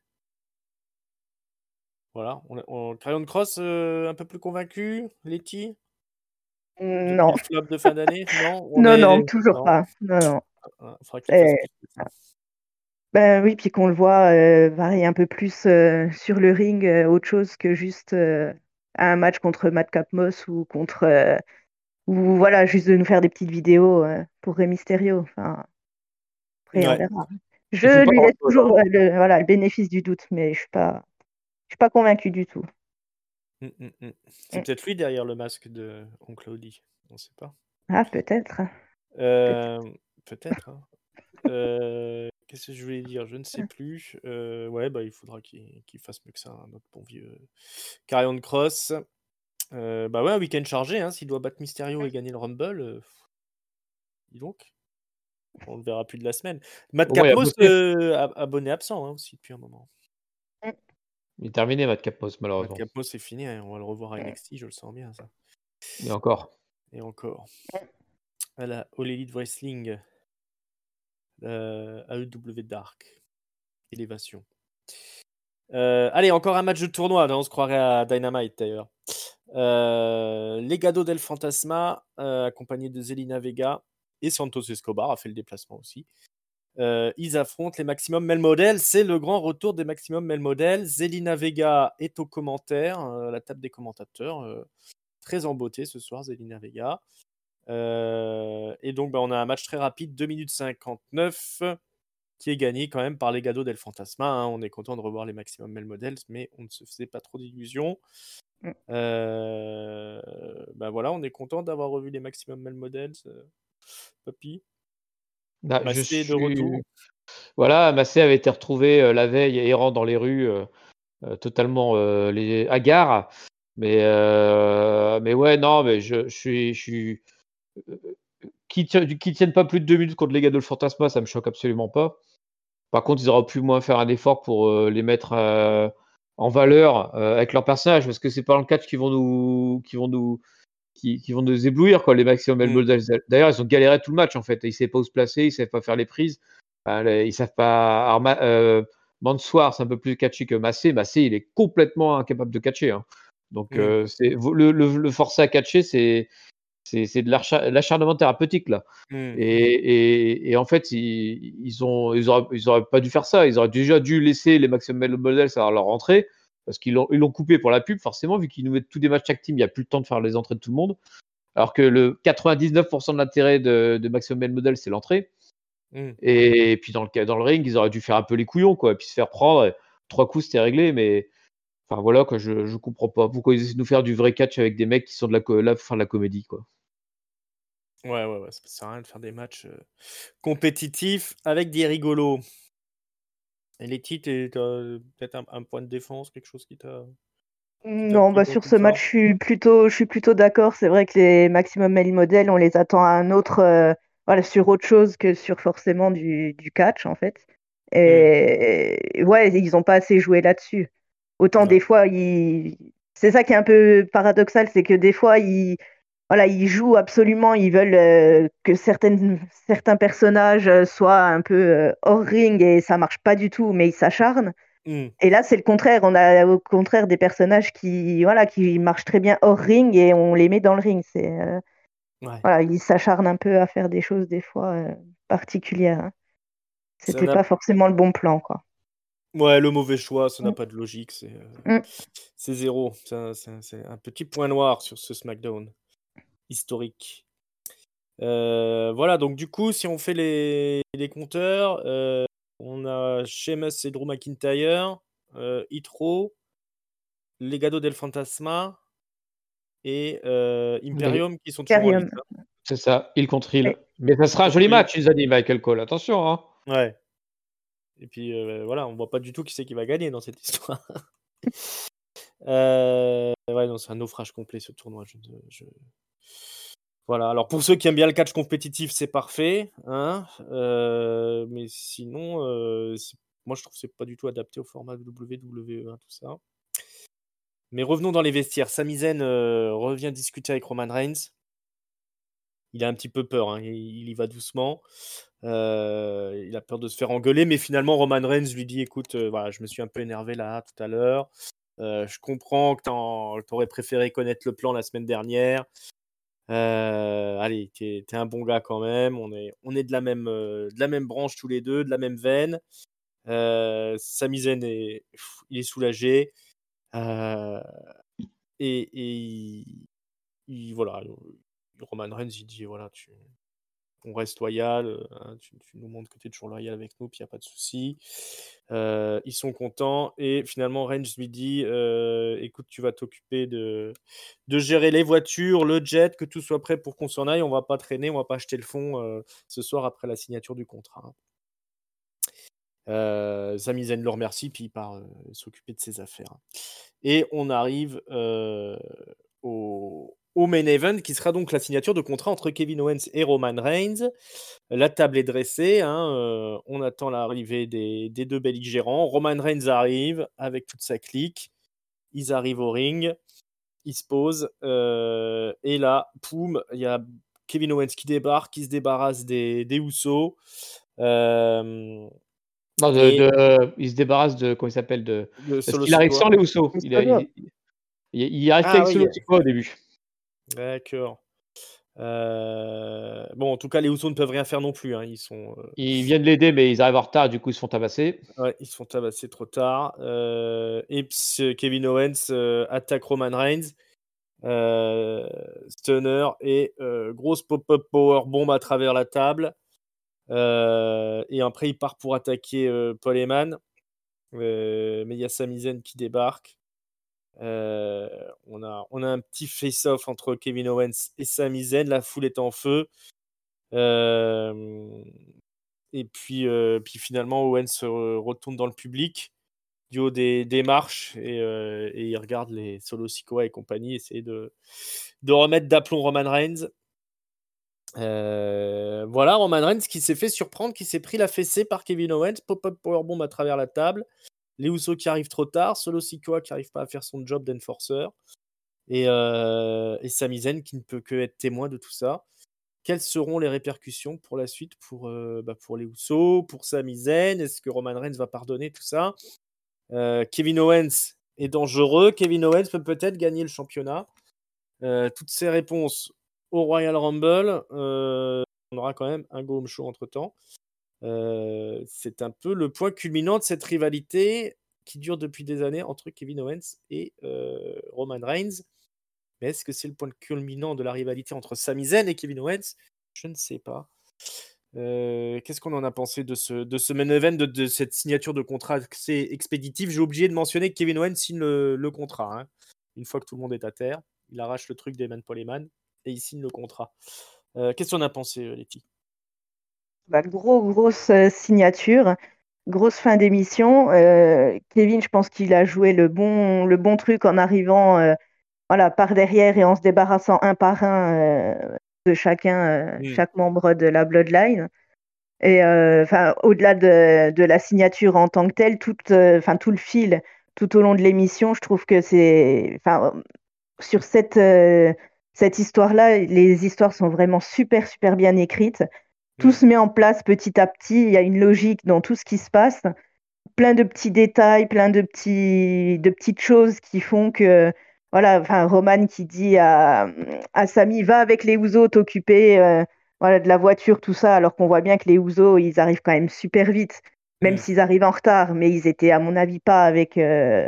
S1: Voilà. On, on, Karrion Kross, euh, un peu plus convaincu, Letty depuis
S3: Non,
S1: le flop de fin d'année? Non, on
S3: non,
S1: est.
S3: non, toujours
S1: Non.
S3: pas. Non, non.
S1: Il faudra qu'il fasse
S3: Et-
S1: plus que ça.
S3: Ben oui, puis qu'on le voit euh, varier un peu plus euh, sur le ring, euh, autre chose que juste euh, un match contre Madcap Moss ou contre euh, ou voilà, juste de nous faire des petites vidéos euh, pour Rey Mysterio. Enfin, après on
S1: Ouais.
S3: verra.
S2: Il faut
S3: Je
S2: pas
S3: lui laisse
S2: grand-chose, hein.
S3: toujours euh, le, voilà, le bénéfice du doute, mais je suis pas, je suis pas convaincue du tout.
S1: Mm, mm, mm. C'est
S3: Mm.
S1: peut-être lui derrière le masque de Oncle Audi. On sait pas.
S3: Ah, peut-être. Peut-être.
S1: Euh, peut-être. hein. Euh, Qu'est-ce que je voulais dire? Je ne sais plus. Euh, ouais, bah, il faudra qu'il qu'il fasse mieux que ça, hein, notre bon vieux Karrion Kross. Euh, bah ouais, un week-end chargé, hein, s'il doit battre Mysterio et gagner le Rumble. euh, dis donc, on le verra plus de la semaine. Matt
S2: Au moins, il a
S1: Capmos,
S2: bossé.
S1: euh, ab- abonné absent hein, aussi depuis un moment.
S2: Il est terminé, Matt Capos,
S1: Matt
S2: malheureusement.
S1: Capmos, c'est fini, hein, on va le revoir à N X T, je le sens bien ça.
S2: Et encore.
S1: Et encore. À la All Elite Wrestling, euh, A E W Dark, Élévation. Euh, allez, encore un match de tournoi. On se croirait à Dynamite d'ailleurs. Euh, Legado del Fantasma, euh, accompagné de Zelina Vega et Santos Escobar, a fait le déplacement aussi. Euh, ils affrontent les Maximum Male Models. C'est le grand retour des Maximum Male Models. Zelina Vega est au commentaire, euh, à la table des commentateurs. Euh, très en beauté ce soir, Zelina Vega. Euh, et donc, bah, on a un match très rapide, deux minutes cinquante-neuf, qui est gagné quand même par Legado del Fantasma. Hein. On est content de revoir les Maximum Male Models, mais on ne se faisait pas trop d'illusions.
S3: Mm.
S1: Euh, bah voilà, on est content d'avoir revu les Maximum Male Models. Euh, Papy,
S2: Bah, je
S1: Massé est de
S2: suis.
S1: retour.
S2: Voilà, Massé avait été retrouvé euh, la veille errant dans les rues, euh, euh, totalement euh, les hagards. Mais, euh, mais ouais, non, mais je, je suis. Je suis... euh, Qui ne tiennent pas plus de deux minutes contre les gars de Fantasma, ça me choque absolument pas. Par contre, ils auraient pu moins faire un effort pour euh, les mettre euh, en valeur euh, avec leur personnage, parce que c'est pas dans le catch qu'ils vont nous, qui vont nous, qui, qui vont nous éblouir, quoi, les Maximum Male
S1: Mm.
S2: Models. D'ailleurs, ils ont galéré tout le match, en fait. Ils ne savaient pas où se placer, ils ne savaient pas faire les prises. Enfin, les- ils savent pas. Alors, Ma- euh, Mansoir, c'est un peu plus catchy que Massé. Massé, il est complètement incapable de catcher. Hein. Donc,
S1: Mm.
S2: euh, c'est, le, le, le forcer à catcher, c'est, c'est, c'est de l'acharn- l'acharnement thérapeutique, là.
S1: Mm.
S2: Et, et, et en fait, ils, ils, ont, ils, auraient, ils auraient pas dû faire ça. Ils auraient déjà dû laisser les Maximum Male Models à leur entrée, parce qu'ils l'ont, ils l'ont coupé pour la pub, forcément, vu qu'ils nous mettent tous des matchs tag team, il n'y a plus le temps de faire les entrées de tout le monde. Alors que le quatre-vingt-dix-neuf pour cent de l'intérêt de, de Maximum Male Model, c'est l'entrée.
S1: Mm.
S2: Et puis dans le, dans le ring, ils auraient dû faire un peu les couillons, quoi, et puis se faire prendre. Et trois coups, c'était réglé, mais enfin voilà, quoi, je, je comprends pas pourquoi ils essaient de nous faire du vrai catch avec des mecs qui sont de la, co- la fin de la comédie, quoi.
S1: Ouais, ouais, ouais, ça sert à rien de faire des matchs euh, compétitifs avec des rigolos. Et les titres, t'as euh, peut-être un, un point de défense, quelque chose qui t'a qui t'a
S3: Non,
S1: plu
S3: bah
S1: dans
S3: sur
S1: tout
S3: ce
S1: ça?
S3: match, je suis plutôt, je suis plutôt d'accord. C'est vrai que les Maximum Male Model, on les attend à un autre, euh, voilà, sur autre chose que sur forcément du, du catch, en fait.
S1: Mm.
S3: Et ouais, ils n'ont pas assez joué là-dessus. Autant
S1: Ouais.
S3: des fois, ils... c'est ça qui est un peu paradoxal, c'est que des fois, ils, voilà, ils jouent absolument, ils veulent euh, que certaines, certains personnages euh, soient un peu euh, hors ring et ça marche pas du tout, mais ils s'acharnent.
S1: Mm.
S3: Et là, c'est le contraire. On a au contraire des personnages qui, voilà, qui marchent très bien hors ring et on les met dans le ring. C'est, euh,
S1: Ouais.
S3: voilà, ils s'acharnent un peu à faire des choses des fois euh, particulières. Hein.
S1: Ça
S3: C'était
S1: n'a
S3: pas forcément le bon plan, quoi.
S1: Ouais, le mauvais choix, ça n'a
S3: Mm.
S1: pas de logique, c'est euh,
S3: Mm.
S1: c'est zéro. Ça- ça- C'est un petit point noir sur ce SmackDown historique. Euh, voilà, donc du coup, si on fait les, les compteurs, euh, on a Sheamus et Drew McIntyre, euh, Hitro, Legado del Fantasma et euh,
S2: Les-
S1: Imperium qui sont toujours en lice.
S3: Imperium.
S1: Hein.
S2: C'est ça, il contre il.
S3: Ouais.
S2: Mais ça sera un joli
S1: Contre Hill.
S2: match, ils ont dit Michael Cole. Attention, hein.
S1: Ouais. Et puis euh, voilà, on voit pas du tout qui c'est qui va gagner dans cette histoire. Euh, ouais, non, c'est un naufrage complet ce tournoi. Je, je- Voilà, alors pour ceux qui aiment bien le catch compétitif, c'est parfait. Hein Euh, mais sinon, euh, c'est- moi je trouve que c'est pas du tout adapté au format W W E, hein, tout ça. Mais revenons dans les vestiaires. Sami Zayn euh, revient discuter avec Roman Reigns. Il a un petit peu peur, hein, il, il y va doucement. Euh, il a peur de se faire engueuler, mais finalement Roman Reigns lui dit écoute, euh, voilà, je me suis un peu énervé là tout à l'heure. Euh, je comprends que tu aurais préféré connaître le plan la semaine dernière. Euh, allez, t'es es un bon gars quand même. On est, on est de, la même, euh, de la même branche tous les deux, de la même veine. Euh, Sami Zayn est, pff, il est soulagé. Euh, et et il, il- voilà, Roman Reigns, il dit voilà, tu, on reste loyal. euh, hein, tu, tu nous montres que tu es toujours loyal avec nous, puis il n'y a pas de souci. Euh, ils sont contents. Et finalement, Reigns lui dit euh, écoute, tu vas t'occuper de, de gérer les voitures, le jet, que tout soit prêt pour qu'on s'en aille. On va pas traîner, on va pas acheter le fond euh, ce soir après la signature du contrat. Euh, Sami Zayn le remercie, puis il part euh, s'occuper de ses affaires. Et on arrive euh, au, au main event, qui sera donc la signature de contrat entre Kevin Owens et Roman Reigns. La table est dressée, hein, euh, on attend l'arrivée des, des deux belligérants. Roman Reigns arrive avec toute sa clique. Ils arrivent au ring, ils se posent, euh, et là, poum, il y a Kevin Owens qui débarque, qui se débarrasse des, des Usos. Euh,
S2: Non, de,
S1: Et
S2: de- il se débarrasse de. Comment il s'appelle de...
S1: de
S2: Parce
S1: Solo
S2: qu'il arrive
S1: Sikoa.
S2: sans les Usos.
S3: Les
S2: Il, a-
S3: solos.
S2: il, il, il arrive
S1: Ah
S2: qu'avec
S1: oui,
S2: Solo Sikoa au début.
S1: d'accord. Euh, Bon, en tout cas, les Usos ne peuvent rien faire non plus. Hein. Ils sont, euh,
S2: Ils viennent l'aider, mais ils arrivent en retard, du coup, ils se font tabasser.
S1: ouais, ils se font tabasser trop tard. Euh, Et puis, Kevin Owens euh, attaque Roman Reigns. Euh, Stunner et euh, grosse pop-up power bomb à travers la table. Euh, et après, il part pour attaquer euh, Paul Heyman. Euh, mais il y a Sami Zayn qui débarque. Euh, on, a, on a un petit face-off entre Kevin Owens et Sami Zayn. La foule est en feu. Euh, et puis, euh, puis finalement, Owens se retourne dans le public du haut des, des marches et, euh, et il regarde les Solo Sikoa et compagnie essayer de, de remettre d'aplomb Roman Reigns. Euh, voilà, Roman Reigns qui s'est fait surprendre, qui s'est pris la fessée par Kevin Owens, pop-up powerbomb à travers la table, les Usos qui arrivent trop tard, Solo Sikoa qui n'arrive pas à faire son job d'enforcer, et, euh, et Sami Zayn qui ne peut que être témoin de tout ça. Quelles seront les répercussions pour la suite pour, euh, bah pour les Usos, pour Sami Zayn? Est-ce que Roman Reigns va pardonner tout ça? euh, Kevin Owens est dangereux. Kevin Owens peut peut-être gagner le championnat. Euh, toutes ces réponses au Royal Rumble. Euh, on aura quand même un Go Home Show entre-temps. Euh, c'est un peu le point culminant de cette rivalité qui dure depuis des années entre Kevin Owens et euh, Roman Reigns. Mais est-ce que c'est le point culminant de la rivalité entre Sami Zayn et Kevin Owens? Je ne sais pas. Euh, qu'est-ce qu'on en a pensé de ce, de ce main event, de, de cette signature de contrat assez expéditive? J'ai oublié de mentionner que Kevin Owens signe le, le contrat. Hein. Une fois que tout le monde est à terre, il arrache le truc d'Eman Paul Heyman et il signe le contrat. Euh, qu'est-ce qu'on a pensé, Letty?
S3: Bah, gros, grosse euh, signature, grosse fin d'émission. Euh, Kevin, je pense qu'il a joué le bon, le bon truc en arrivant euh, voilà, par derrière et en se débarrassant un par un euh, de chacun, euh,
S1: Mm.
S3: chaque membre de la Bloodline. Et euh, enfin, au-delà de, de la signature en tant que telle, tout, euh, enfin, tout le fil tout au long de l'émission, je trouve que c'est, enfin, sur cette, euh, cette histoire-là, les histoires sont vraiment super, super bien écrites. Tout
S1: Mm.
S3: se met en place petit à petit. Il y a une logique dans tout ce qui se passe. Plein de petits détails, plein de, petits, de petites choses qui font que, voilà, enfin, Roman qui dit à, à Sami, va avec les Usos t'occuper euh, voilà, de la voiture, tout ça, alors qu'on voit bien que les Usos, ils arrivent quand même super vite, même
S1: Mm.
S3: s'ils arrivent en retard, mais ils étaient, à mon avis, pas avec, euh,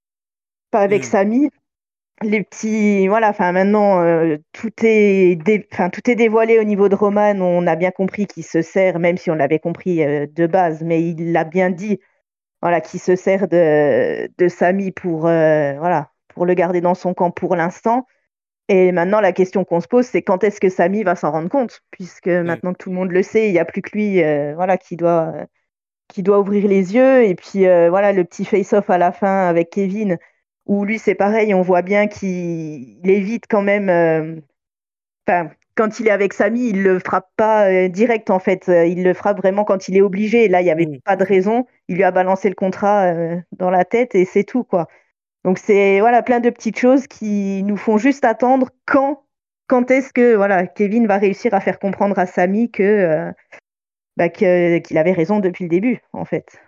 S3: pas avec
S1: Mm.
S3: Sami. Les petits, voilà, enfin maintenant euh, tout est, dé- enfin tout est dévoilé au niveau de Roman. On a bien compris qu'il se sert, même si on l'avait compris euh, de base, mais il l'a bien dit, voilà, qu'il se sert de, de Sami pour, euh, voilà, pour le garder dans son camp pour l'instant. Et maintenant la question qu'on se pose, c'est quand est-ce que Sami va s'en rendre compte, puisque
S1: Mm.
S3: maintenant que tout le monde le sait, il n'y a plus que lui, euh, voilà, qui doit, qui doit ouvrir les yeux. Et puis euh, voilà, le petit face-off à la fin avec Kevin, où lui c'est pareil, on voit bien qu'il il évite quand même. euh, Enfin, quand il est avec Sami, il le frappe pas euh, direct en fait. Euh, Il le frappe vraiment quand il est obligé. Et là, il n'y avait
S1: Mm.
S3: pas de raison. Il lui a balancé le contrat euh, dans la tête et c'est tout quoi. Donc c'est voilà plein de petites choses qui nous font juste attendre quand quand est-ce que voilà Kevin va réussir à faire comprendre à Sami que euh, bah, que- qu'il avait raison depuis le début en fait.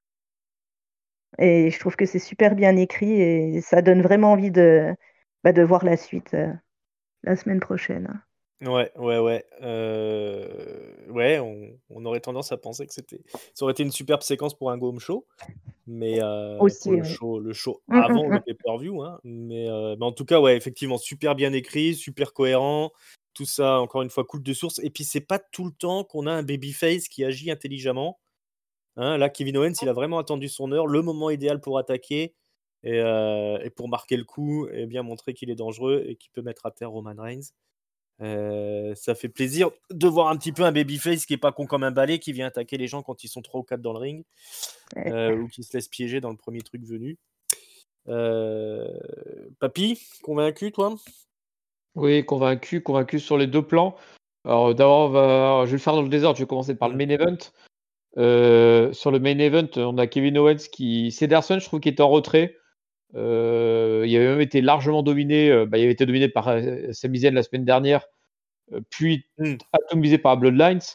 S3: Et je trouve que c'est super bien écrit et ça donne vraiment envie de, bah, de voir la suite euh, la semaine prochaine.
S1: Ouais, ouais, ouais. Euh, Ouais, on, on aurait tendance à penser que c'était, ça aurait été une superbe séquence pour un Go Home Show, mais euh, pour
S3: Aussi,
S1: le
S3: oui.
S1: show, le show
S3: Mm, mm,
S1: avant le
S3: mm.
S1: pay-per-view, hein. Mais, euh, mais en tout cas, ouais, effectivement, super bien écrit, super cohérent, tout ça, encore une fois, coule de source. Et puis, c'est pas tout le temps qu'on a un babyface qui agit intelligemment. Hein. Là, Kevin Owens, il a vraiment attendu son heure, le moment idéal pour attaquer et, euh, et pour marquer le coup et bien montrer qu'il est dangereux et qu'il peut mettre à terre Roman Reigns. Euh, ça fait plaisir de voir un petit peu un babyface qui est pas con comme un balai, qui vient attaquer les gens quand ils sont trois ou quatre dans le ring,
S3: Ouais.
S1: euh, ou qui se laisse piéger dans le premier truc venu. Euh, Papy, convaincu, toi?
S2: Oui, convaincu, convaincu sur les deux plans. Alors d'abord, on va... je vais le faire dans le désordre. Je vais commencer par le
S1: Mm.
S2: main event. Euh, sur le main event, on a Kevin Owens qui. Cederson, je trouve qu'il était en retrait. Euh, il avait même été largement dominé. euh, bah, il avait été dominé par euh, Sami Zayn la semaine dernière, euh, puis
S1: Mm.
S2: atomisé par Bloodlines.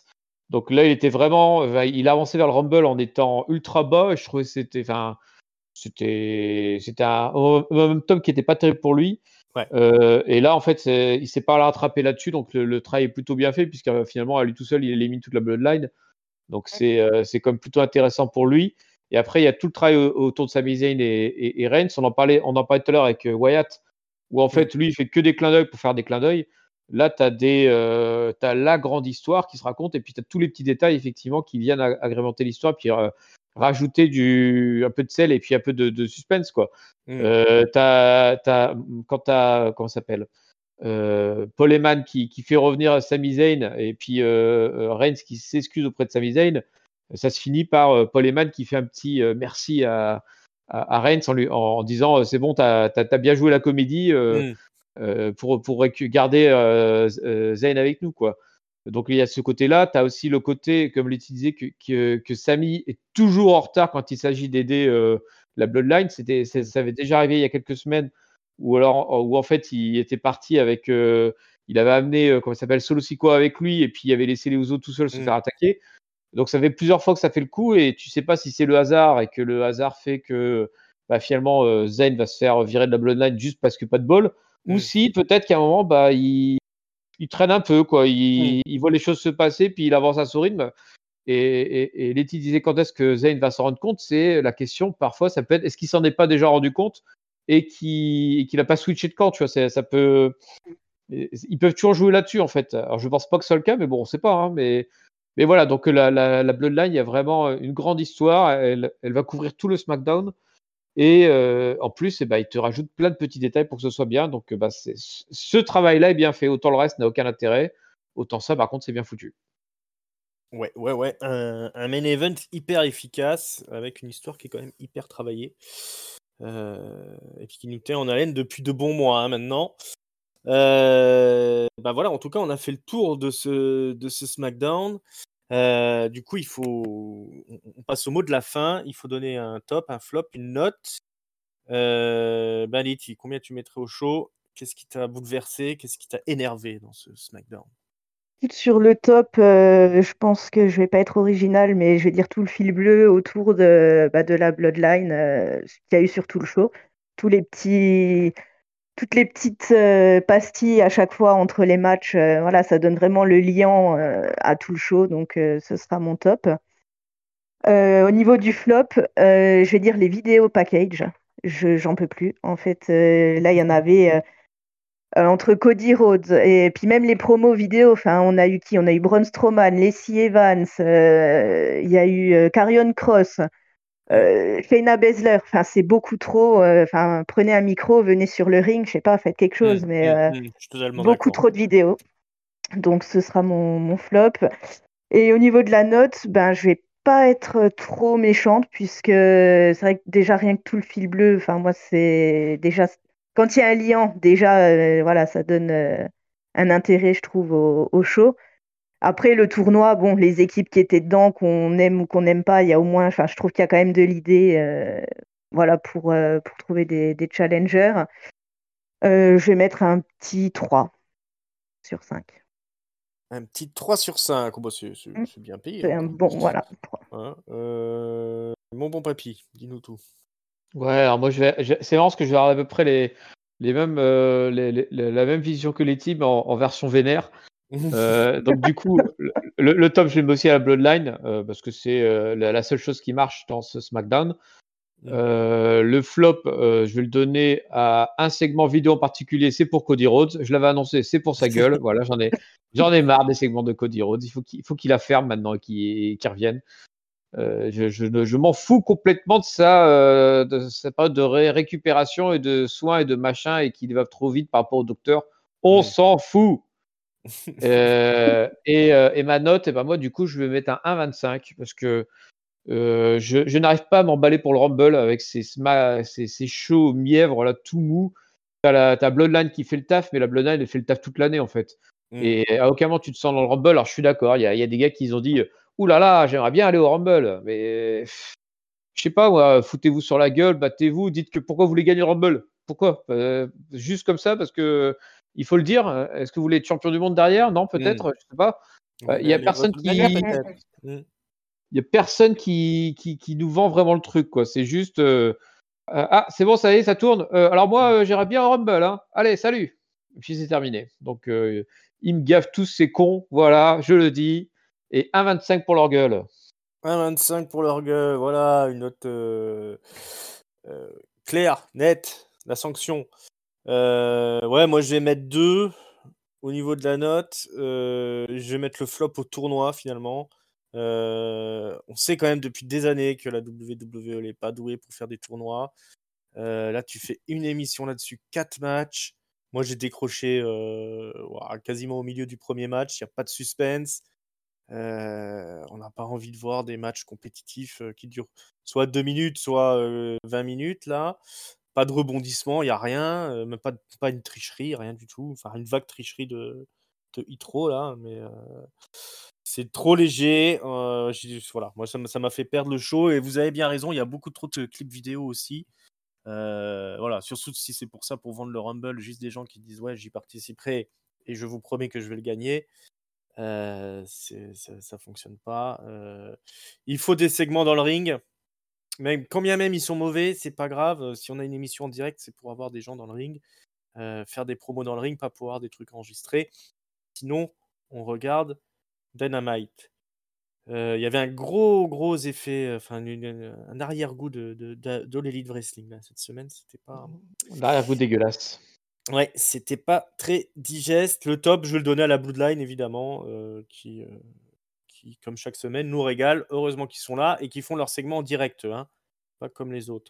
S2: Donc là, il était vraiment, enfin, il avançait vers le Rumble en étant ultra bas. Et je trouvais que c'était, enfin, c'était, c'était un momentum qui était pas terrible pour lui.
S1: Ouais.
S2: Euh, et là, en fait, c'est, il s'est pas rattrapé là-dessus. Donc le, le travail est plutôt bien fait puisque euh, finalement, à lui tout seul, il élimine toute la Bloodline. Donc c'est, euh, c'est comme plutôt intéressant pour lui. Et après, il y a tout le travail au- autour de Sami Zayn et, et, et Reigns. On en parlait, on en parlait tout à l'heure avec euh, Wyatt, où en fait, lui, il fait que des clins d'œil pour faire des clins d'œil. Là, tu as euh, t'as la grande histoire qui se raconte, et puis tu as tous les petits détails, effectivement, qui viennent ag- agrémenter l'histoire, puis euh, rajouter du, un peu de sel et puis un peu de, de suspense, quoi.
S1: Mm.
S2: Euh, t'as, t'as, quand tu as, comment ça s'appelle euh, Paul Heyman qui, qui fait revenir Sami Zayn, et puis euh, euh, Reigns qui s'excuse auprès de Sami Zayn, ça se finit par euh, Paul Heyman qui fait un petit euh, merci à, à, à Reigns en, lui, en, en disant euh, c'est bon, t'as as, bien joué la comédie euh,
S1: Mm.
S2: euh, pour, pour garder euh, euh, Zayn avec nous, quoi. Donc il y a ce côté-là. Tu as aussi le côté, comme Letty disait, que, que, que Sami est toujours en retard quand il s'agit d'aider euh, la Bloodline. C'était, c'est- ça avait déjà arrivé il y a quelques semaines, où alors où en fait il était parti avec, euh, il avait amené euh, comment ça s'appelle Solo Sikoa avec lui, et puis il avait laissé les Usos tout seul se
S1: Mm.
S2: faire attaquer. Donc ça fait plusieurs fois que ça fait le coup, et tu sais pas si c'est le hasard et que le hasard fait que bah, finalement euh, Zayn va se faire virer de la Bloodline juste parce que pas de bol, ou
S1: Mm.
S2: si peut-être qu'à un moment bah il, il traîne un peu, quoi. Il,
S1: Mm.
S2: il voit les choses se passer, puis il avance à son rythme. Et, et, et Letty disait quand est-ce que Zayn va s'en rendre compte, c'est la question. Parfois, ça peut être est-ce qu'il s'en est pas déjà rendu compte et qu'il n'a pas switché de camp, tu vois. C'est, ça peut, ils peuvent toujours jouer là-dessus, en fait. Alors, je pense pas que ce soit le cas, mais bon, on sait pas. Hein, mais, mais voilà, donc la, la, la Bloodline, il y a vraiment une grande histoire. Elle, elle va couvrir tout le SmackDown. Et euh, en plus, eh ben, il te rajoute plein de petits détails pour que ce soit bien. Donc, bah, c'est, ce travail-là est bien fait. Autant le reste n'a aucun intérêt. Autant ça, par contre, c'est bien foutu.
S1: Ouais, ouais, ouais. Un, un main event hyper efficace, avec une histoire qui est quand même hyper travaillée. Euh, et puis qui nous tient en haleine depuis de bons mois hein, maintenant. Euh, bah voilà, en tout cas, on a fait le tour de ce, de ce SmackDown. Euh, du coup, il faut, on passe au mot de la fin. Il faut donner un top, un flop, une note. Euh, ben Letty, combien tu mettrais au show? Qu'est-ce qui t'a bouleversé? Qu'est-ce qui t'a énervé dans ce SmackDown?
S3: Sur le top, euh, je pense que je vais pas être original, mais je vais dire tout le fil bleu autour de, bah, de la Bloodline euh, qu'il y a eu sur tout le show. Tous les petits, toutes les petites euh, pastilles à chaque fois entre les matchs, euh, voilà, ça donne vraiment le lien euh, à tout le show, donc euh, ce sera mon top. Euh, au niveau du flop, euh, je vais dire les vidéos package. Je, j'en peux plus. En fait, euh, là, il y en avait euh, euh, entre Cody Rhodes et puis même les promos vidéo. Enfin, on a eu qui? On a eu Braun Strowman, Lacey Evans, euh, il y a eu euh, Karrion Kross, euh, Shayna Baszler. Enfin, c'est beaucoup trop. euh, Enfin, prenez un micro, venez sur le ring, je sais pas, faites quelque chose,
S1: Mmh,
S3: mais
S1: mmh,
S3: euh,
S1: mmh, je suis totalement
S3: beaucoup
S1: d'accord.
S3: trop de vidéos. Donc, ce sera mon, mon flop. Et au niveau de la note, ben, je vais pas être trop méchante puisque c'est vrai que déjà rien que tout le fil bleu, enfin moi c'est déjà quand il y a un liant, déjà euh, voilà, ça donne euh, un intérêt je trouve au, au show. Après le tournoi, bon, les équipes qui étaient dedans, qu'on aime ou qu'on n'aime pas, il y a au moins, enfin je trouve qu'il y a quand même de l'idée, euh, voilà pour euh, pour trouver des, des challengers. Euh, je vais mettre un petit trois sur cinq.
S1: Un petit trois sur cinq. Oh, bah, c'est, c'est,
S3: Mm.
S1: c'est bien payé
S3: C'est un
S1: encore.
S3: bon, voilà. trois.
S1: Hein, euh, Mon bon papy, dis-nous tout.
S2: Ouais, alors moi, je vais, je- c'est marrant parce que je vais avoir à peu près les, les mêmes, euh, les- les- la même vision que les teams en, en version vénère. Euh, donc, du coup, le, le- le top, je vais me aussi à la Bloodline euh, parce que c'est euh, la, la seule chose qui marche dans ce SmackDown. Euh, le flop, euh, je vais le donner à un segment vidéo en particulier, c'est pour Cody Rhodes. Je l'avais annoncé, c'est pour sa gueule. Voilà, j'en ai, j'en ai marre des segments de Cody Rhodes. Il faut qu'il, faut qu'il la ferme maintenant et qu'il, qu'il revienne. Euh, je, je, ne- je m'en fous complètement de ça, euh, de sa période de ré- récupération et de soins et de machin et qu'il va trop vite par rapport au docteur. On
S1: Mm.
S2: s'en fout. Euh, et, euh, et ma note, et ben moi, du coup, je vais mettre un un virgule vingt-cinq parce que euh, je, je n'arrive pas à m'emballer pour le Rumble avec ces, sma- ces, ces shows mièvres là, tout mou. T'as la t'as Bloodline qui fait le taf, mais la Bloodline elle fait le taf toute l'année en fait.
S1: Mm.
S2: Et à aucun moment tu te sens dans le Rumble. Alors je suis d'accord, il y a, il y a des gars qui ont dit ouh là là, j'aimerais bien aller au Rumble, mais pff, je sais pas moi, foutez-vous sur la gueule, battez-vous, dites que pourquoi vous voulez gagner le Rumble. Pourquoi Euh, Juste comme ça parce que il faut le dire. Est-ce que vous voulez être champion du monde derrière? Non,
S1: Mm.
S2: peut-être, je sais pas. Euh, Il y a
S1: les
S2: personne
S1: WrestleMania,
S2: qui,
S1: peut-être. Mm.
S2: il y a personne qui, qui, qui nous vend vraiment le truc, quoi. C'est juste, euh, euh, ah, c'est bon, ça y est, ça tourne. Euh, alors moi, euh, j'irais bien au Rumble, hein. Allez, salut. Et puis c'est terminé. Donc, euh, ils me gavent tous ces cons. Voilà, je le dis. Et un virgule vingt-cinq pour leur gueule.
S1: un vingt-cinq pour leur gueule, voilà, une note euh, euh, claire, nette, la sanction. Euh, ouais, moi je vais mettre deux au niveau de la note. Euh, je vais mettre le flop au tournoi finalement. Euh, on sait quand même depuis des années que la W W E n'est pas douée pour faire des tournois. Euh, là, tu fais une émission là-dessus, quatre matchs. Moi, j'ai décroché euh, ouah, quasiment au milieu du premier match. Il n'y a pas de suspense. Euh, on n'a pas envie de voir des matchs compétitifs euh, qui durent soit deux minutes, soit euh, vingt minutes. Là, pas de rebondissement, il n'y a rien. euh, même pas, de- pas une tricherie, rien du tout. Enfin, une vague tricherie de, de Hitro, là. Mais euh, c'est trop léger. euh, j'ai- voilà, moi, ça m'a ça m'a fait perdre le show. Et vous avez bien raison, il y a beaucoup trop de clips vidéo aussi. Euh, voilà, surtout si c'est pour ça, pour vendre le Rumble, juste des gens qui disent ouais, j'y participerai et je vous promets que je vais le gagner. Euh, c'est- ça, ça fonctionne pas. Euh, il faut des segments dans le ring. Même, quand bien même ils sont mauvais, c'est pas grave. Euh, Si on a une émission en direct, c'est pour avoir des gens dans le ring, euh, faire des promos dans le ring, pas pour avoir des trucs enregistrés. Sinon, on regarde Dynamite. Euh, Il y avait un gros, gros effet, enfin une- une- un arrière-goût de, de, de, de l'Elite Wrestling là, cette semaine. C'était pas.
S2: L'arrière-goût dégueulasse.
S1: Ouais, c'était pas très digeste. Le top, je vais le donner à la Bloodline, évidemment, euh, qui, euh, qui, comme chaque semaine, nous régale. Heureusement qu'ils sont là et qu'ils font leur segment en direct, hein, pas comme les autres.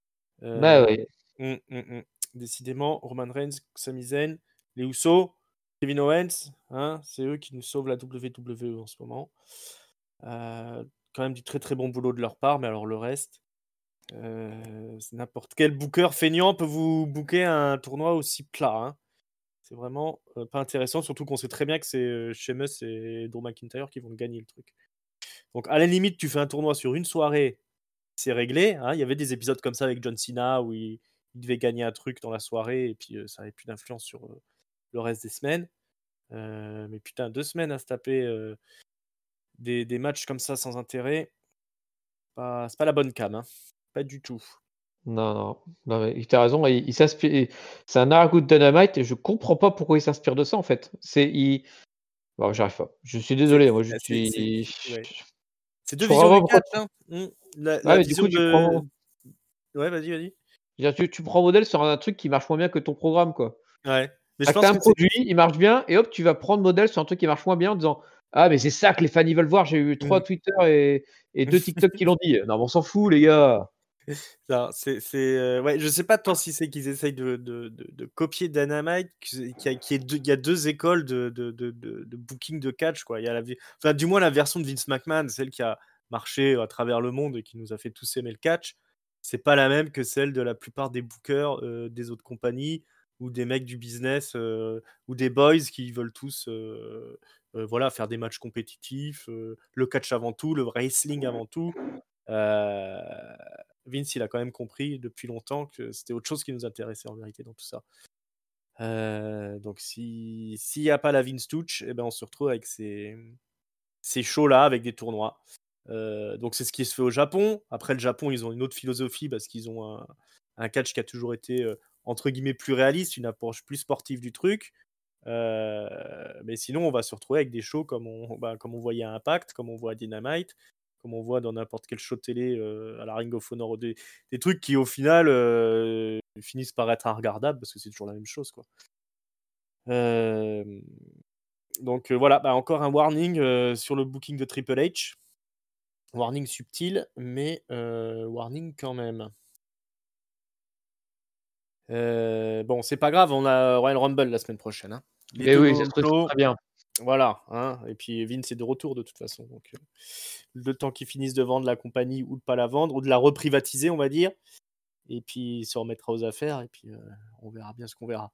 S2: Bah
S1: Euh,
S2: oui.
S1: hum, hum, hum. Décidément, Roman Reigns, Sami Zayn, les Usos, Kevin Owens, hein, c'est eux qui nous sauvent la W W E en ce moment. Euh, quand même du très très bon boulot de leur part, mais alors le reste, euh, c'est n'importe quel booker feignant peut vous booker un tournoi aussi plat, hein. C'est vraiment euh, pas intéressant, surtout qu'on sait très bien que c'est euh, Sheamus et Drew McIntyre qui vont gagner le truc. Donc à la limite, tu fais un tournoi sur une soirée, c'est réglé, hein. Il y avait des épisodes comme ça avec John Cena où il, il devait gagner un truc dans la soirée et puis euh, ça avait plus d'influence sur euh, le reste des semaines. Euh, mais putain, deux semaines à se taper euh, des, des matchs comme ça sans intérêt, pas, c'est pas la bonne cam, hein. Pas du tout.
S2: Non, non. Non, mais t'as raison. Il, il s'inspire. C'est un arrière-goût de Dynamite et je comprends pas pourquoi il s'inspire de ça en fait. C'est il. Bon, j'arrive pas. Je suis
S1: C'est,
S2: désolé. Moi, je
S1: c'est, c'est, c'est-
S2: suis.
S1: ouais. C'est deux
S2: Je comprends
S1: visions
S2: pas
S1: du
S2: pourquoi.
S1: catch, hein. Mm. La,
S2: Ouais,
S1: la
S2: mais du coup,
S1: vision
S2: tu
S1: de.
S2: prends.
S1: Ouais, vas-y, vas-y.
S2: Je veux dire, Tu, tu prends modèle sur un truc qui marche moins bien que ton programme, quoi.
S1: Ouais. Mais je
S2: T'as
S1: pense
S2: un
S1: que c'est.
S2: produit, il marche bien, et hop, tu vas prendre modèle sur un truc qui marche moins bien en disant ah, mais c'est ça que les fans ils veulent voir. J'ai eu trois
S1: Mm.
S2: Twitter et, et deux TikTok qui l'ont dit. Non, mais on s'en fout, les gars.
S1: Non, c'est, c'est, euh, ouais, je sais pas tant si c'est qu'ils essayent de, de, de, de copier Dynamite, qu'il y a, qu'il y a deux, il y a deux écoles de, de, de, de, de booking de catch, quoi. Il y a la, vi- enfin, du moins la version de Vince McMahon, celle qui a marché à travers le monde et qui nous a fait tous aimer le catch. C'est pas la même que celle de la plupart des bookers euh, des autres compagnies ou des mecs du business euh, ou des boys qui veulent tous euh, euh, voilà, faire des matchs compétitifs, euh, le catch avant tout, le wrestling avant tout. Euh, Vince, il a quand même compris depuis longtemps que c'était autre chose qui nous intéressait en vérité dans tout ça. Euh, donc si s'il n'y a pas la Vince Touch, eh ben on se retrouve avec ces, ces shows-là, avec des tournois. Euh, donc c'est ce qui se fait au Japon. Après le Japon, ils ont une autre philosophie parce qu'ils ont un, un catch qui a toujours été euh, entre guillemets plus réaliste, une approche plus sportive du truc. Euh, mais sinon, on va se retrouver avec des shows comme on, bah, comme on voyait à Impact, comme on voit à Dynamite, comme on voit dans n'importe quel show télé euh, à la Ring of Honor, des, des trucs qui au final euh, finissent par être regardables parce que c'est toujours la même chose, quoi. Euh, donc euh, voilà, bah, encore un warning euh, sur le booking de Triple H. Warning subtil, mais euh, warning quand même. Euh, bon, c'est pas grave, on a Royal Rumble la semaine prochaine, hein. Les
S2: Mais
S1: deux
S2: oui, ça se
S1: moments
S2: trouve
S1: chauds.
S2: très bien.
S1: Voilà, hein. Et puis Vince est de retour de toute façon. Donc, euh, le temps qu'ils finissent de vendre la compagnie ou de pas la vendre, ou de la reprivatiser, on va dire. Et puis il se remettra aux affaires, et puis euh, on verra bien ce qu'on verra.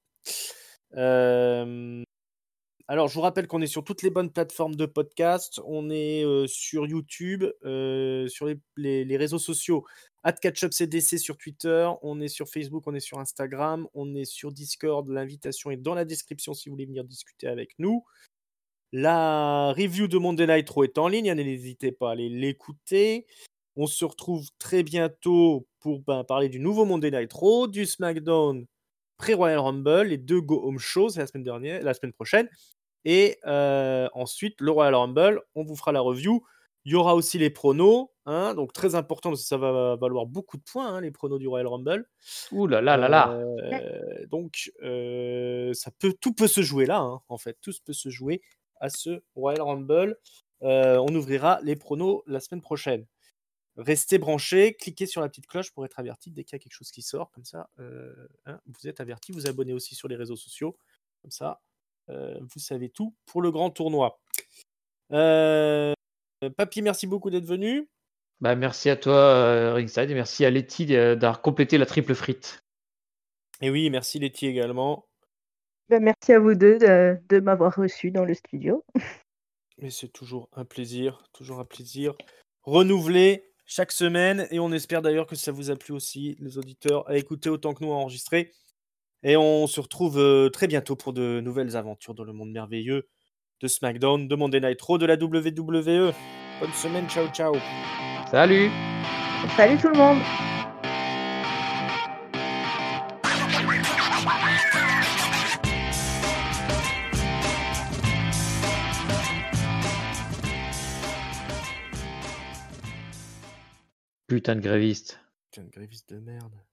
S1: Euh, alors, je vous rappelle qu'on est sur toutes les bonnes plateformes de podcast. On est euh, sur YouTube, euh, sur les, les- les réseaux sociaux, at catchupcdc sur Twitter. On est sur Facebook, on est sur Instagram, on est sur Discord. L'invitation est dans la description si vous voulez venir discuter avec nous. La review de Monday Night Raw est en ligne, hein, n'hésitez pas à aller l'écouter. On se retrouve très bientôt pour ben, parler du nouveau Monday Night Raw, du SmackDown pré-Royal Rumble, les deux Go Home Shows la semaine dernière, la semaine prochaine. Et euh, ensuite, le Royal Rumble, on vous fera la review. Il y aura aussi les pronos, hein, donc très important parce que ça va valoir beaucoup de points, hein, les pronos du Royal Rumble.
S2: Ouh là là là là.
S1: Euh, donc, euh, ça peut, tout peut se jouer là, hein, en fait. Tout peut se jouer à ce Royal Rumble. Euh, on ouvrira les pronos la semaine prochaine. Restez branchés, cliquez sur la petite cloche pour être averti dès qu'il y a quelque chose qui sort. Comme ça, euh, hein, vous êtes averti. Vous abonnez aussi sur les réseaux sociaux. Comme ça, euh, vous savez tout pour le grand tournoi. Euh, Papy, merci beaucoup d'être venu.
S2: Bah, merci à toi, euh, Ringside, et merci à Letty d'avoir complété la triple frite.
S1: Et oui, merci Letty également.
S3: Ben, merci à vous deux de, de m'avoir reçu dans le studio.
S1: Mais c'est toujours un plaisir, toujours un plaisir. Renouvelé chaque semaine, et on espère d'ailleurs que ça vous a plu aussi, les auditeurs, à écouter autant que nous à enregistrer. Et on se retrouve euh, très bientôt pour de nouvelles aventures dans le monde merveilleux de SmackDown, de Monday Night Raw, de la W W E. Bonne semaine, ciao ciao.
S2: Salut.
S3: Salut tout le monde.
S2: Putain de gréviste.
S1: Putain de gréviste de merde.